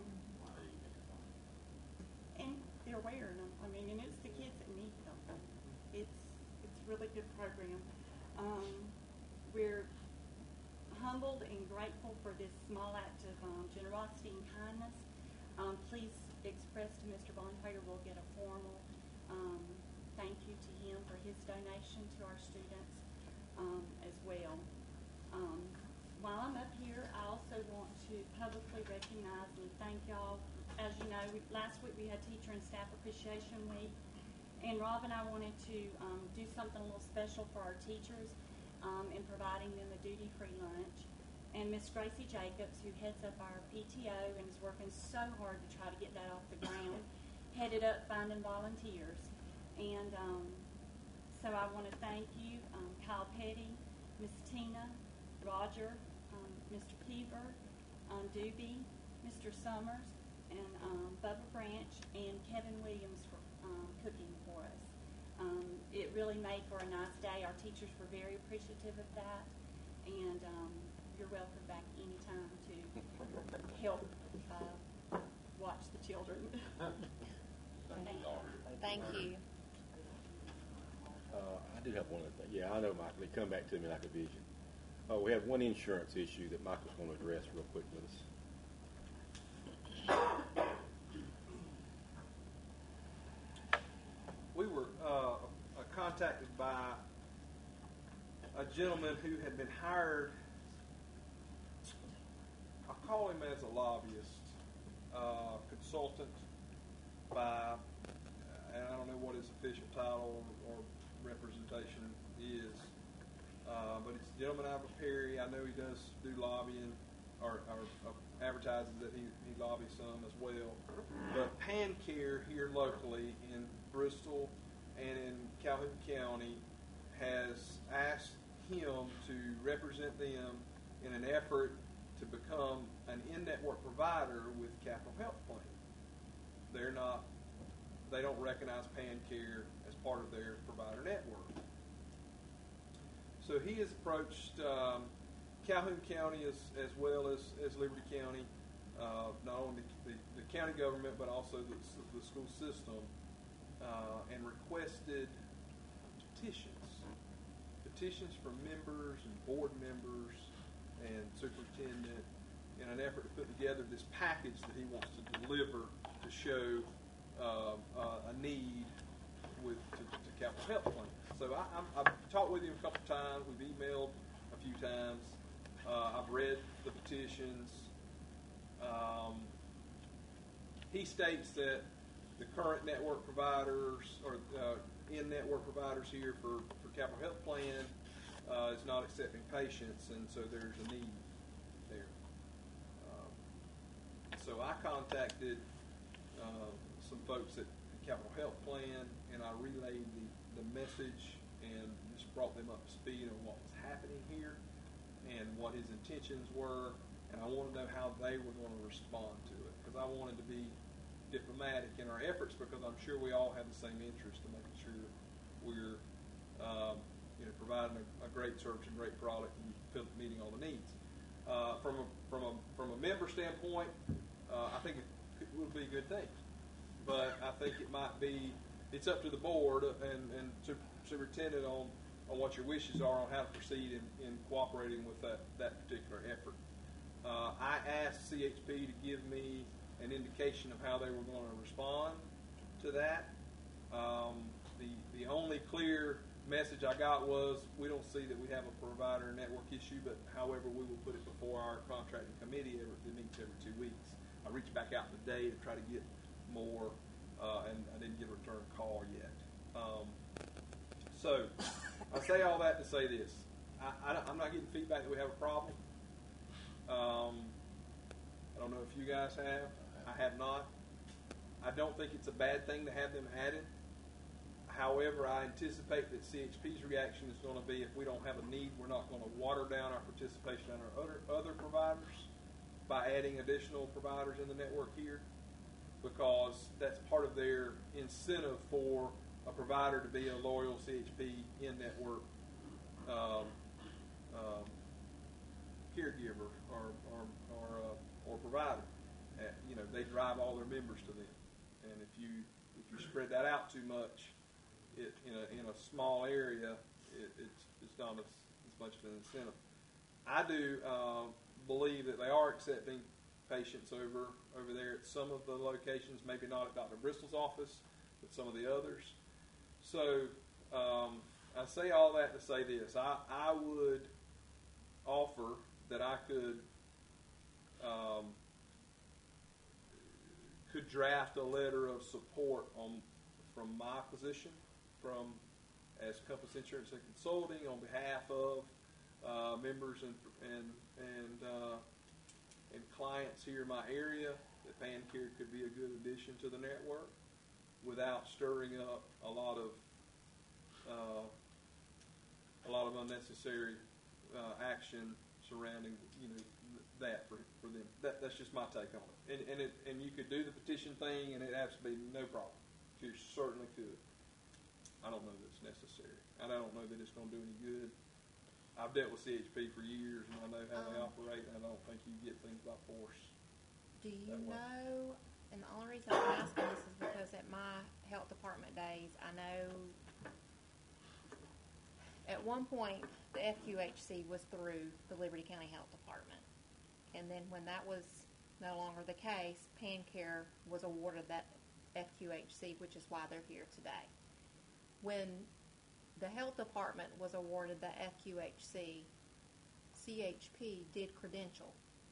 [SPEAKER 5] And they're wearing them. I mean, and it's the kids that need them. It's it's a really good program. Um, we're humbled and grateful for this small act of um, generosity and kindness. Um, please express to Mister Bontrager. We'll get a formal um, thank you to him for his donation to our students um, as well. Um, while I'm up here, I also want to publicly recognize and thank y'all. As you know, we, last week we had Teacher and Staff Appreciation Week, and Rob and I wanted to um, do something a little special for our teachers um, in providing them a duty-free lunch. And Miss Gracie Jacobs, who heads up our P T O and is working so hard to try to get that off the ground, headed up finding volunteers. And um, so I want to thank you, um, Kyle Petty, Miss Tina, Roger, um, Mister Peaver, um, Doobie, Mister Summers, and um, Bubba Branch, and Kevin Williams for um, cooking for us. Um, it really made for a nice day. Our teachers were very appreciative of that, and um, you're welcome back anytime to help uh, watch the children. Thank you.
[SPEAKER 1] Thank you.
[SPEAKER 11] Uh, I do have one other thing. Yeah, I know, Michael. They come back to me like a vision. Oh, we have one insurance issue that Michael's going to address real quick with us.
[SPEAKER 6] We were uh, contacted by a gentleman who had been hired, I'll call him as a lobbyist, uh, consultant by, and I don't know what his official title or representation is, uh, but it's a gentleman out of Perry. I know he does do lobbying, or, or uh, advertises that he, he lobbies some as well. But PanCare here locally in Bristol and in Calhoun County has asked him to represent them in an effort to become an in-network provider with Capital Health Plan. They're not, they don't recognize PanCare as part of their provider network. So he has approached um, Calhoun County as, as well as, as Liberty County, uh, not only the, the, the county government but also the, the school system, uh, and requested petitions, petitions from members and board members and superintendent in an effort to put together this package that he wants to deliver to show uh, uh, a need with to, to Capital Health Plan. So I, I'm, I've talked with him a couple times. We've emailed a few times. Uh, I've read the petitions. Um, he states that the current network providers or uh, in-network providers here for, for Capital Health Plan uh, is not accepting patients, and so there's a need there. Um, so I contacted uh, some folks at Capital Health Plan, and I relayed the, the message and just brought them up to speed on what was happening here and what his intentions were, and I wanted to know how they were going to respond to it, because I wanted to be diplomatic in our efforts, because I'm sure we all have the same interest in making sure we're um, you know, providing a, a great service and great product and meeting all the needs. Uh, from, a, from, a, from a member standpoint, uh, I think it, it would be a good thing, but I think it might be, it's up to the board and, and superintendent on, on what your wishes are on how to proceed in, in cooperating with that, that particular effort. Uh, I asked C H P to give me an indication of how they were going to respond to that. Um, the the only clear message I got was, we don't see that we have a provider network issue, but however we will put it before our contracting committee every, that meets every two weeks. I reached back out today to try to get more, uh, and I didn't get a return call
[SPEAKER 12] So, I say all that to say this. I, I, I'm not getting feedback that we have a problem. Um, I don't know if you guys have. I have not. I don't think it's a bad thing to have them added. However, I anticipate that C H P's reaction is going to be if we don't have a need, we're not going to water down our participation in our other, other providers by adding additional providers in the network here, because that's part of their incentive for a provider to be a loyal C H P in-network um, um, caregiver or or or, uh, or provider. Uh, you know, they drive all their members to them, and if you if you spread that out too much, it in a in a small area, it, it's it's not as, as much of an incentive. I do uh, believe that they are accepting patients over over there at some of the locations, maybe not at Doctor Bristol's office, but some of the others. So um, I say all that to say this: I I would offer that I could um, could draft a letter of support on from my position, from as Compass Insurance and Consulting, on behalf of uh, members and and and uh, and clients here in my area, that PanCare could be a good addition to the network without stirring up a lot of uh, a lot of unnecessary uh, action surrounding, you know, that for, for them. That, that's just my take on it. And and it and you could do the petition thing, and it absolutely no problem. You certainly could. I don't know that it's necessary. I don't know that it's going to do any good. I've dealt with C H P for years, and I know how they
[SPEAKER 1] Um,
[SPEAKER 12] operate, and I don't think you get things by force.
[SPEAKER 1] Do you
[SPEAKER 12] That way.
[SPEAKER 1] know, and the only reason I'm asking this is because at my health department days, I know at one point the F Q H C was through the Liberty County Health Department. And then when that was no longer the case, PanCare was awarded that F Q H C, which is why they're here today. When the health department was awarded the F Q H C, C H P did credential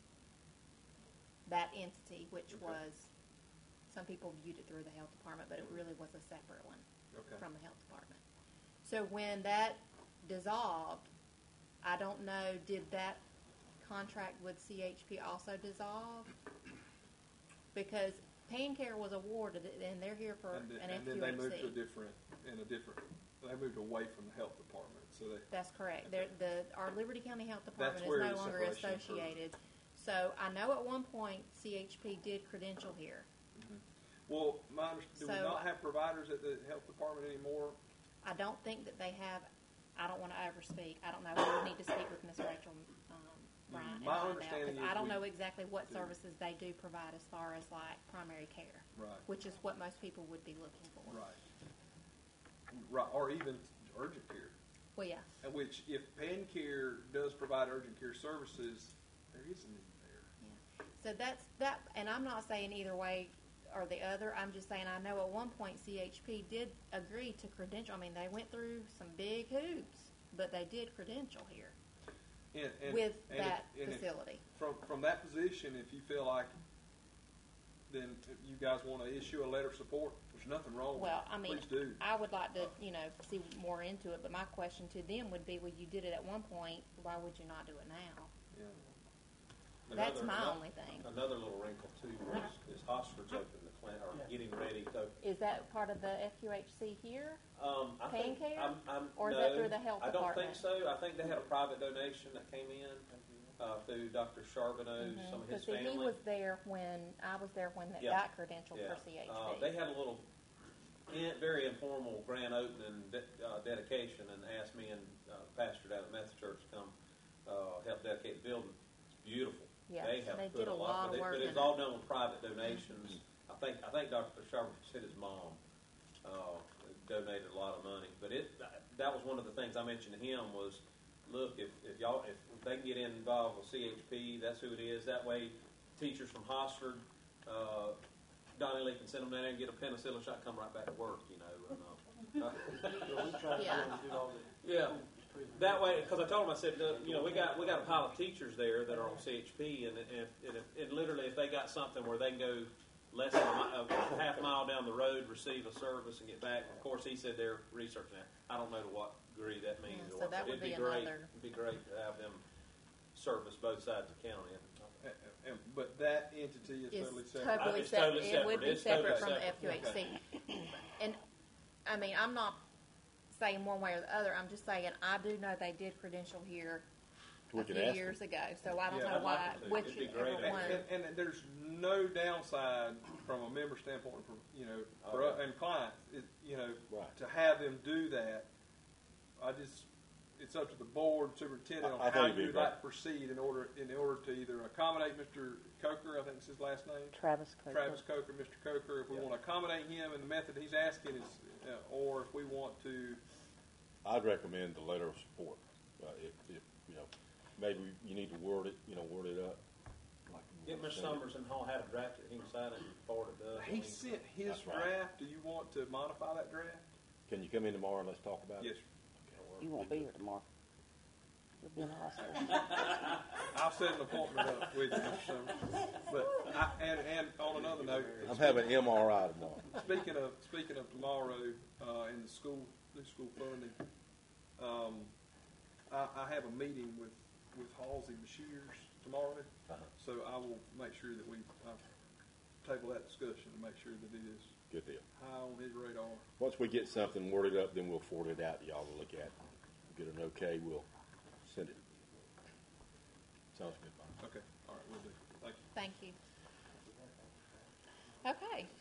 [SPEAKER 1] that entity, which
[SPEAKER 12] Okay.
[SPEAKER 1] was, some people viewed it through the health department, but it really was a separate one
[SPEAKER 12] Okay.
[SPEAKER 1] from the health department. So when that dissolved, I don't know, did that contract with C H P also dissolve? Because PanCare was awarded it, and they're here for
[SPEAKER 12] And, then-
[SPEAKER 1] an
[SPEAKER 12] and
[SPEAKER 1] F
[SPEAKER 12] then
[SPEAKER 1] Q
[SPEAKER 12] they
[SPEAKER 1] H C.
[SPEAKER 12] moved to a different, in a different, they moved away from the health department. So they,
[SPEAKER 1] That's correct. They're, the our Liberty County Health Department is
[SPEAKER 12] where
[SPEAKER 1] no
[SPEAKER 12] the
[SPEAKER 1] longer
[SPEAKER 12] separation occurred.
[SPEAKER 1] associated. So I know at one point C H P did credential here.
[SPEAKER 12] well, my understanding, do we
[SPEAKER 1] So-
[SPEAKER 12] not have providers at the health department anymore?
[SPEAKER 1] I don't think that they have. I don't want to overspeak. I don't know. We would need to speak with Miss Rachel um, Bryant and
[SPEAKER 12] My
[SPEAKER 1] find out,
[SPEAKER 12] understanding
[SPEAKER 1] 'cause
[SPEAKER 12] is
[SPEAKER 1] I don't
[SPEAKER 12] we
[SPEAKER 1] know exactly what
[SPEAKER 12] do.
[SPEAKER 1] services they do provide as far as like primary care,
[SPEAKER 12] Right.
[SPEAKER 1] which is what most people would be looking for.
[SPEAKER 12] Right. Right, or even urgent care.
[SPEAKER 1] Well, yeah.
[SPEAKER 12] And which, if PanCare does provide urgent care services, there is a need there.
[SPEAKER 1] So that's that, and I'm not saying either way or the other. I'm just saying I know at one point C H P did agree to credential. I mean, they went through some big hoops, but they did credential here
[SPEAKER 12] And, and,
[SPEAKER 1] with
[SPEAKER 12] and
[SPEAKER 1] that
[SPEAKER 12] if, and if-
[SPEAKER 1] facility.
[SPEAKER 12] from from that position, if you feel like, then if you guys want to issue a letter of support, there's nothing wrong
[SPEAKER 1] Well,
[SPEAKER 12] with it.
[SPEAKER 1] I mean,
[SPEAKER 12] Please do.
[SPEAKER 1] I would like to, you know, see more into it. But my question to them would be, well, you did it at one point. Why would you not do it now?
[SPEAKER 12] Yeah.
[SPEAKER 1] That's
[SPEAKER 6] Another-
[SPEAKER 1] my
[SPEAKER 6] ano-
[SPEAKER 1] only thing.
[SPEAKER 6] Another little wrinkle too is, is Hosford's open the clinic, or getting ready to open.
[SPEAKER 1] Is that part of the F Q H C here?
[SPEAKER 6] Um, I think,
[SPEAKER 1] PanCare?
[SPEAKER 6] I'm, I'm,
[SPEAKER 1] Or is
[SPEAKER 6] no,
[SPEAKER 1] that through the health
[SPEAKER 6] I don't think
[SPEAKER 1] department?
[SPEAKER 6] so. I think they had a private donation that came in uh, through Doctor Charbonneau, some of his
[SPEAKER 1] Because
[SPEAKER 6] family.
[SPEAKER 1] he was there when I was there when it
[SPEAKER 6] Yeah.
[SPEAKER 1] got credentialed
[SPEAKER 6] Yeah.
[SPEAKER 1] for C H P.
[SPEAKER 6] Uh, they had a little, in, very informal grand opening de- uh, dedication, and asked me and uh, pastor down at Methodist Church to come uh, help dedicate the building. It's beautiful.
[SPEAKER 1] Yeah,
[SPEAKER 6] they have
[SPEAKER 1] they
[SPEAKER 6] put
[SPEAKER 1] did a
[SPEAKER 6] lot,
[SPEAKER 1] lot
[SPEAKER 6] but,
[SPEAKER 1] of
[SPEAKER 6] it,
[SPEAKER 1] work
[SPEAKER 6] but
[SPEAKER 1] in
[SPEAKER 6] it's
[SPEAKER 1] it.
[SPEAKER 6] all done with private donations. I think I think Doctor Charbonneau said his mom uh, donated a lot of money, but it that was one of the things I mentioned to him was, look, if, if y'all if they can get involved with C H P, that's who it is. That way, teachers from Hosford, uh, Donnie Lee can send them down there and get a penicillin shot, come right back to work, you know. And, uh,
[SPEAKER 2] So we try to
[SPEAKER 1] Yeah.
[SPEAKER 2] do all the
[SPEAKER 6] yeah. That way, because I told him, I said, uh, you know, we got we got a pile of teachers there that are on C H P, and and, if, and, if, and literally, if they got something where they can go less than a, mi- a half mile down the road, receive a service and get back. Of course, he said they're researching that. I don't know to what degree that means.
[SPEAKER 1] Yeah,
[SPEAKER 6] or
[SPEAKER 1] so
[SPEAKER 6] what,
[SPEAKER 1] that
[SPEAKER 6] but
[SPEAKER 1] would
[SPEAKER 6] it'd
[SPEAKER 1] be
[SPEAKER 6] great.
[SPEAKER 1] another-
[SPEAKER 6] It'd be great to have them service both sides of the county.
[SPEAKER 12] And, and, but that entity is
[SPEAKER 1] Is
[SPEAKER 12] totally separate.
[SPEAKER 1] totally
[SPEAKER 6] It's
[SPEAKER 1] separate.
[SPEAKER 6] totally
[SPEAKER 1] It would
[SPEAKER 6] separate.
[SPEAKER 1] be
[SPEAKER 6] It's
[SPEAKER 1] separate
[SPEAKER 6] totally
[SPEAKER 1] from the F Q
[SPEAKER 6] separate.
[SPEAKER 1] H C. And, I mean, I'm not saying one way or the other. I'm just saying I do know they did credential here
[SPEAKER 11] We
[SPEAKER 1] a
[SPEAKER 11] can
[SPEAKER 1] few
[SPEAKER 11] ask
[SPEAKER 1] years ago, so I don't
[SPEAKER 12] Yeah,
[SPEAKER 1] know
[SPEAKER 6] I'd
[SPEAKER 1] why,
[SPEAKER 6] like to.
[SPEAKER 1] which
[SPEAKER 6] It'd be
[SPEAKER 1] whichever
[SPEAKER 6] great.
[SPEAKER 12] And,
[SPEAKER 1] one.
[SPEAKER 12] and, and there's no downside from a member standpoint, from, you know, for
[SPEAKER 6] Oh,
[SPEAKER 12] us and clients, it, you know,
[SPEAKER 11] Right.
[SPEAKER 12] to have them do that. I just, it's up to the board, superintendent,
[SPEAKER 11] I-
[SPEAKER 12] on
[SPEAKER 11] I think
[SPEAKER 12] how
[SPEAKER 11] it'd be
[SPEAKER 12] you would
[SPEAKER 11] great.
[SPEAKER 12] like to proceed in order, in order to either accommodate Mister Coker, I think is his last name.
[SPEAKER 8] Travis Coker.
[SPEAKER 12] Travis Coker, Mister Coker, if we
[SPEAKER 6] Yeah.
[SPEAKER 12] want to accommodate him in the method he's asking, is, uh, or if we want to,
[SPEAKER 11] I'd recommend the letter of support. Uh, if, if, you know, maybe you need to word it, you know, word it up. Like you
[SPEAKER 6] Get
[SPEAKER 11] wanna
[SPEAKER 6] Mister
[SPEAKER 11] send it.
[SPEAKER 6] Summers and Hall had a draft it. He can sign it and forward it to us.
[SPEAKER 12] he sent his
[SPEAKER 11] That's right.
[SPEAKER 12] draft, do you want to modify that draft?
[SPEAKER 11] Can you come in tomorrow and let's talk about it?
[SPEAKER 12] Yes, sir.
[SPEAKER 8] You won't be here tomorrow. You'll be in the hospital.
[SPEAKER 12] I'll set an appointment up with you, Mister Summers. But I, and and on another note,
[SPEAKER 11] I'm having M R I tomorrow.
[SPEAKER 12] speaking of speaking of tomorrow uh, in the school new school funding, um, I, I have a meeting with with Halsey Bashirs tomorrow,
[SPEAKER 11] Uh-huh.
[SPEAKER 12] so I will make sure that we uh, table that discussion and make sure that it is
[SPEAKER 11] Good deal.
[SPEAKER 12] high on his radar.
[SPEAKER 11] Once we get something worded up, then we'll forward it out to y'all to look at. Get an okay, we'll send it. Sounds good, Bob.
[SPEAKER 12] Okay, all right, we'll do. Thank you.
[SPEAKER 1] Thank you. Okay.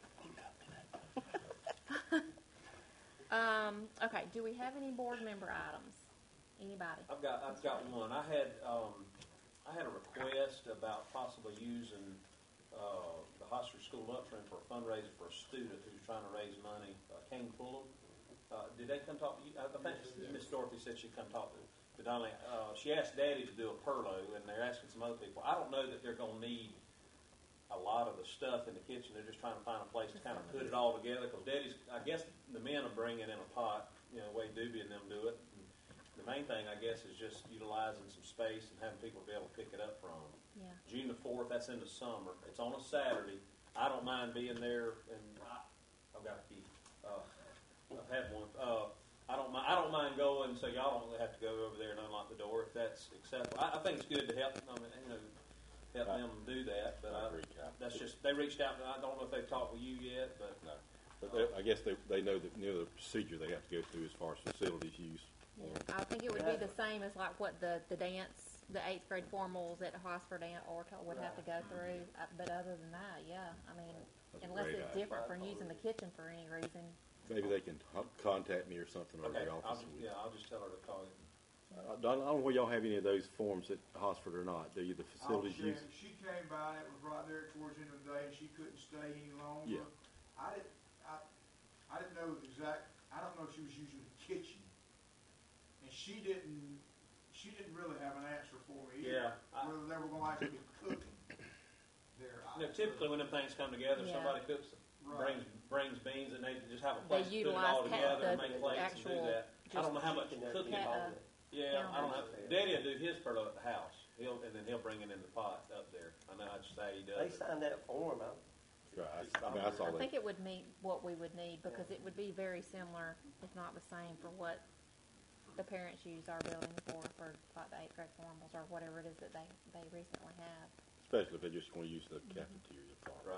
[SPEAKER 1] um, okay, do we have any board member items? Anybody?
[SPEAKER 6] I've got, I've got one. I had, um, I had a request about possibly using, uh, the Hosford School lunchroom for a fundraiser for a student who's trying to raise money, uh, Kane Fulham. Uh, did they come talk to you? I I think Miss Dorothy said she'd come talk to, to Donnelly. Uh, she asked Daddy to do a Perlo, and they're asking some other people. I don't know that they're gonna need a lot of the stuff in the kitchen. They're just trying to find a place to kind of put it all together, because Daddy's, I guess the men are bringing in a pot, you know, the way Doobie and them do it. And the main thing, I guess, is just utilizing some space and having people be able to pick it up from.
[SPEAKER 1] Yeah.
[SPEAKER 6] June the fourth, that's in the summer. It's on a Saturday. I don't mind being there, and I, I've got a key. Uh, I've had one. Uh, I don't mind. I don't mind going, so y'all don't have to go over there and unlock the door if that's acceptable. I, I think it's good to help. I mean, you know, help
[SPEAKER 11] Right.
[SPEAKER 6] them do that. But
[SPEAKER 11] I
[SPEAKER 6] I,
[SPEAKER 11] agree, Cal.
[SPEAKER 6] that's just they reached out. And I don't know if they've talked with you yet, but
[SPEAKER 11] No. But they, I guess they, they know that, you know, the procedure they have to go through as far as facilities use.
[SPEAKER 1] Yeah, I think it would be the same as like what the, the dance, the eighth grade formals at Hosford and Orta would have to go through. Uh, But other than that, yeah, I mean,
[SPEAKER 11] That's a
[SPEAKER 1] unless
[SPEAKER 11] great
[SPEAKER 1] it's
[SPEAKER 11] idea.
[SPEAKER 1] different from using the kitchen for any reason.
[SPEAKER 11] Maybe they can h- contact me or something or
[SPEAKER 6] okay.
[SPEAKER 11] the
[SPEAKER 6] I'll
[SPEAKER 11] office.
[SPEAKER 6] just, yeah, I'll just tell her to call you.
[SPEAKER 11] I don't, I don't know where y'all have any of those forms at Hosford or not. Do you, the facilities
[SPEAKER 9] Oh,
[SPEAKER 11] use?
[SPEAKER 9] She she came by, and it was right there towards the end of the day, and she couldn't stay any longer.
[SPEAKER 11] Yeah.
[SPEAKER 9] I didn't, I, I didn't know the exact, I don't know if she was using the kitchen. And she didn't, she didn't really have an answer for me either.
[SPEAKER 6] Yeah, I-
[SPEAKER 9] Whether they were gonna actually be cooking there. I-
[SPEAKER 6] You know, typically when them things come together,
[SPEAKER 1] Yeah.
[SPEAKER 6] somebody cooks,
[SPEAKER 9] Right.
[SPEAKER 6] brings brings beans, and they just have a
[SPEAKER 1] They
[SPEAKER 6] place to put it
[SPEAKER 1] utilize
[SPEAKER 6] all
[SPEAKER 1] ca-
[SPEAKER 6] together and
[SPEAKER 1] the
[SPEAKER 6] make plates and do
[SPEAKER 1] actual
[SPEAKER 6] that. I don't know how much
[SPEAKER 10] just
[SPEAKER 6] cooking.
[SPEAKER 1] ca- uh,
[SPEAKER 6] Yeah, I don't know.
[SPEAKER 1] counters.
[SPEAKER 6] Daddy will do his Perlo at the house. He'll and then he'll bring it in the pot up there. I know that's how he does
[SPEAKER 10] They
[SPEAKER 6] it.
[SPEAKER 10] signed that form out.
[SPEAKER 11] Right, I, I mean, I saw
[SPEAKER 1] I
[SPEAKER 11] that.
[SPEAKER 1] think it would meet what we would need because it would be very similar, if not the same, for what the parents use our building for, for like the eighth grade formals or whatever it is that they, they recently have.
[SPEAKER 11] Especially if they just want to use the cafeteria part.
[SPEAKER 6] Right.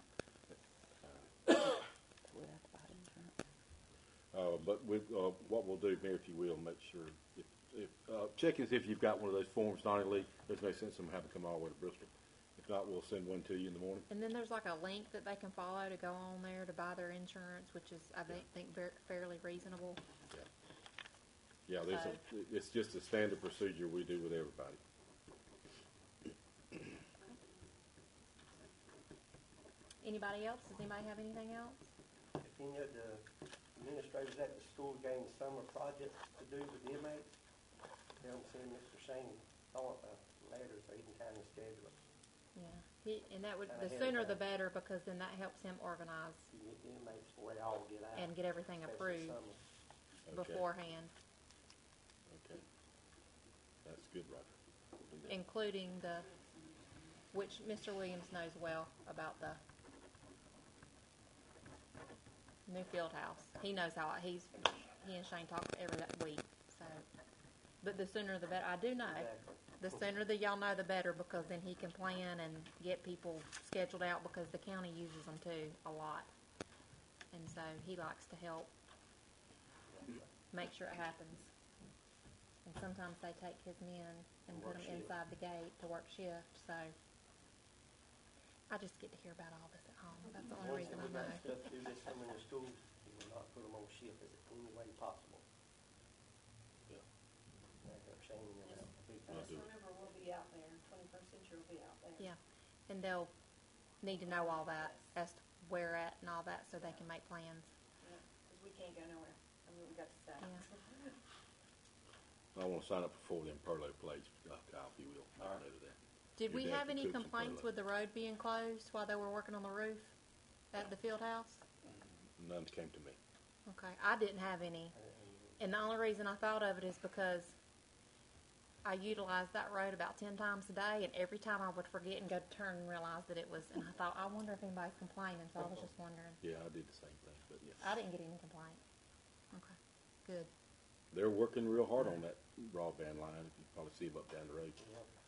[SPEAKER 1] Yeah.
[SPEAKER 8] We'll have to buy insurance.
[SPEAKER 11] Uh, but with, uh, what we'll do, Mayor, if you will, make sure, if, if, uh, check and see if you've got one of those forms, Donnie Lee. There's no sense in them having to come all the way to Bristol. If not, we'll send one to you in the morning.
[SPEAKER 1] And then there's like a link that they can follow to go on there to buy their insurance, which is, I think, think ver- fairly reasonable.
[SPEAKER 11] Yeah, there's a, it's just a standard procedure we do with everybody.
[SPEAKER 1] Anybody else? Does anybody have anything else?
[SPEAKER 10] If any of the administrators at the school gained summer projects to do with the inmates, tell them to send Mister Shane Thorpe a letter so he can kind of schedule it.
[SPEAKER 1] Yeah, he, and that would,
[SPEAKER 10] Kinda
[SPEAKER 1] the
[SPEAKER 10] ahead of
[SPEAKER 1] sooner the
[SPEAKER 10] time.
[SPEAKER 1] better because then that helps him organize
[SPEAKER 10] You get the inmates before they all get out.
[SPEAKER 1] and get everything
[SPEAKER 10] especially
[SPEAKER 1] approved
[SPEAKER 10] summer.
[SPEAKER 11] Okay.
[SPEAKER 1] beforehand,
[SPEAKER 11] Okay. That's good, Roger. We'll do that.
[SPEAKER 1] including the, which Mister Williams knows well about the new field house. He knows how I, he's he and Shane talk every week. So, but the sooner the better. I do know. The sooner that y'all know, the better, because then he can plan and get people scheduled out, because the county uses them too a lot, and so he likes to help make sure it happens. And sometimes they take his men and put them inside the gate to work shift. So I just get to hear about all this at home. That's the only reason I know.
[SPEAKER 13] Stuff to do this summer in the schools, you will not put them on shift as any way possible.
[SPEAKER 11] Yeah.
[SPEAKER 13] Like they're shaming them out big
[SPEAKER 11] Will
[SPEAKER 13] time.
[SPEAKER 11] do.
[SPEAKER 14] Whenever we'll be out there, twenty-first century will be out there.
[SPEAKER 1] Yeah, and they'll need to know all that as to where at and all that, so they can make plans.
[SPEAKER 14] Because we can't go nowhere. I mean, we got to stay.
[SPEAKER 1] Yeah.
[SPEAKER 11] I want to sign up before them Perlo plays, uh, Kyle, if you will.
[SPEAKER 6] All right.
[SPEAKER 11] I'll do that.
[SPEAKER 1] Did
[SPEAKER 11] Your
[SPEAKER 1] we
[SPEAKER 11] dad
[SPEAKER 1] have
[SPEAKER 11] can
[SPEAKER 1] any
[SPEAKER 11] cook some
[SPEAKER 1] complaints
[SPEAKER 11] Perlo.
[SPEAKER 1] with the road being closed while they were working on the roof at the field house?
[SPEAKER 11] None came to me.
[SPEAKER 1] Okay, I didn't have any. And the only reason I thought of it is because I utilized that road about ten times a day, and every time I would forget and go to turn and realize that it was, and I thought, I wonder if anybody's complaining, so I was just wondering.
[SPEAKER 11] Yeah, I did the same thing, but yeah.
[SPEAKER 1] I didn't get any complaint. Okay, good.
[SPEAKER 11] They're working real hard on that broadband line. You can probably see them up down the road.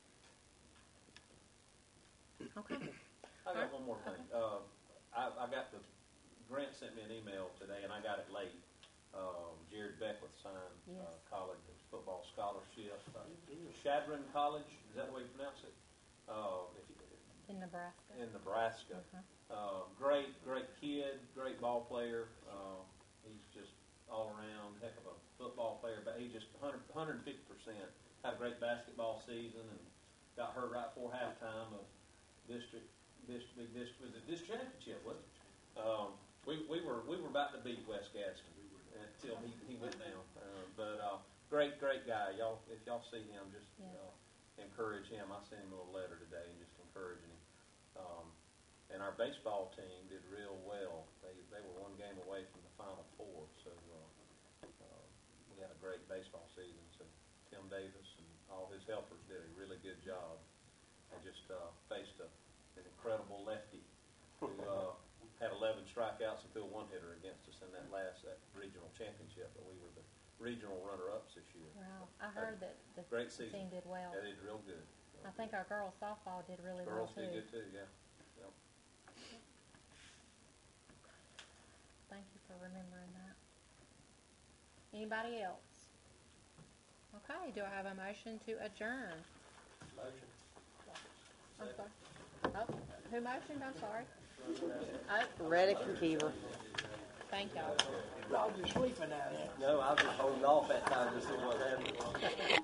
[SPEAKER 1] Okay.
[SPEAKER 6] I got one more thing. Uh, I, I got the, Grant sent me an email today, and I got it late. Um, Jared Beckwith signed uh,
[SPEAKER 1] Yes.
[SPEAKER 6] college football scholarship. Uh, Shadron College, is that the way you pronounce it? Uh, if you,
[SPEAKER 1] In Nebraska.
[SPEAKER 6] in Nebraska.
[SPEAKER 1] Mhm.
[SPEAKER 6] Uh, great, great kid, great ball player. Uh, he's just all around heck of a football player, but he just one hundred, one hundred fifty percent. Had a great basketball season and got hurt right before halftime of district, district, big district, was it district championship, wasn't it? Um, we, we were we were about to beat West Gaston until he, he went down. Uh, but uh, great, great guy. Y'all, if y'all see him, just
[SPEAKER 1] Yeah.
[SPEAKER 6] uh, encourage him. I sent him a little letter today and just encouraging him. Um, and our baseball team did real well. They they were one game away from the Final Four, so uh, uh, we had a great baseball season. So Tim Davis and all his helpers did a really good job. They just uh, faced a, an incredible lefty who uh, had eleven strikeouts and threw a one-hitter against us in that last that regional championship. But we were the regional runner-ups this year.
[SPEAKER 1] Wow. I heard that the
[SPEAKER 6] Great
[SPEAKER 1] the
[SPEAKER 6] season.
[SPEAKER 1] team did well.
[SPEAKER 6] They did real good.
[SPEAKER 1] I think our girls softball did really
[SPEAKER 6] Girls
[SPEAKER 1] well too.
[SPEAKER 6] did good too. Yeah. Yep.
[SPEAKER 1] Thank you for remembering that. Anybody else? Okay, do I have a motion to adjourn?
[SPEAKER 13] Motion.
[SPEAKER 1] I'm sorry. Oh, who motioned? I'm sorry. Oh,
[SPEAKER 8] Reddick and Keever.
[SPEAKER 1] thank y'all.
[SPEAKER 2] Roger's sleeping out there.
[SPEAKER 13] No, I was just holding off that time to see what happened.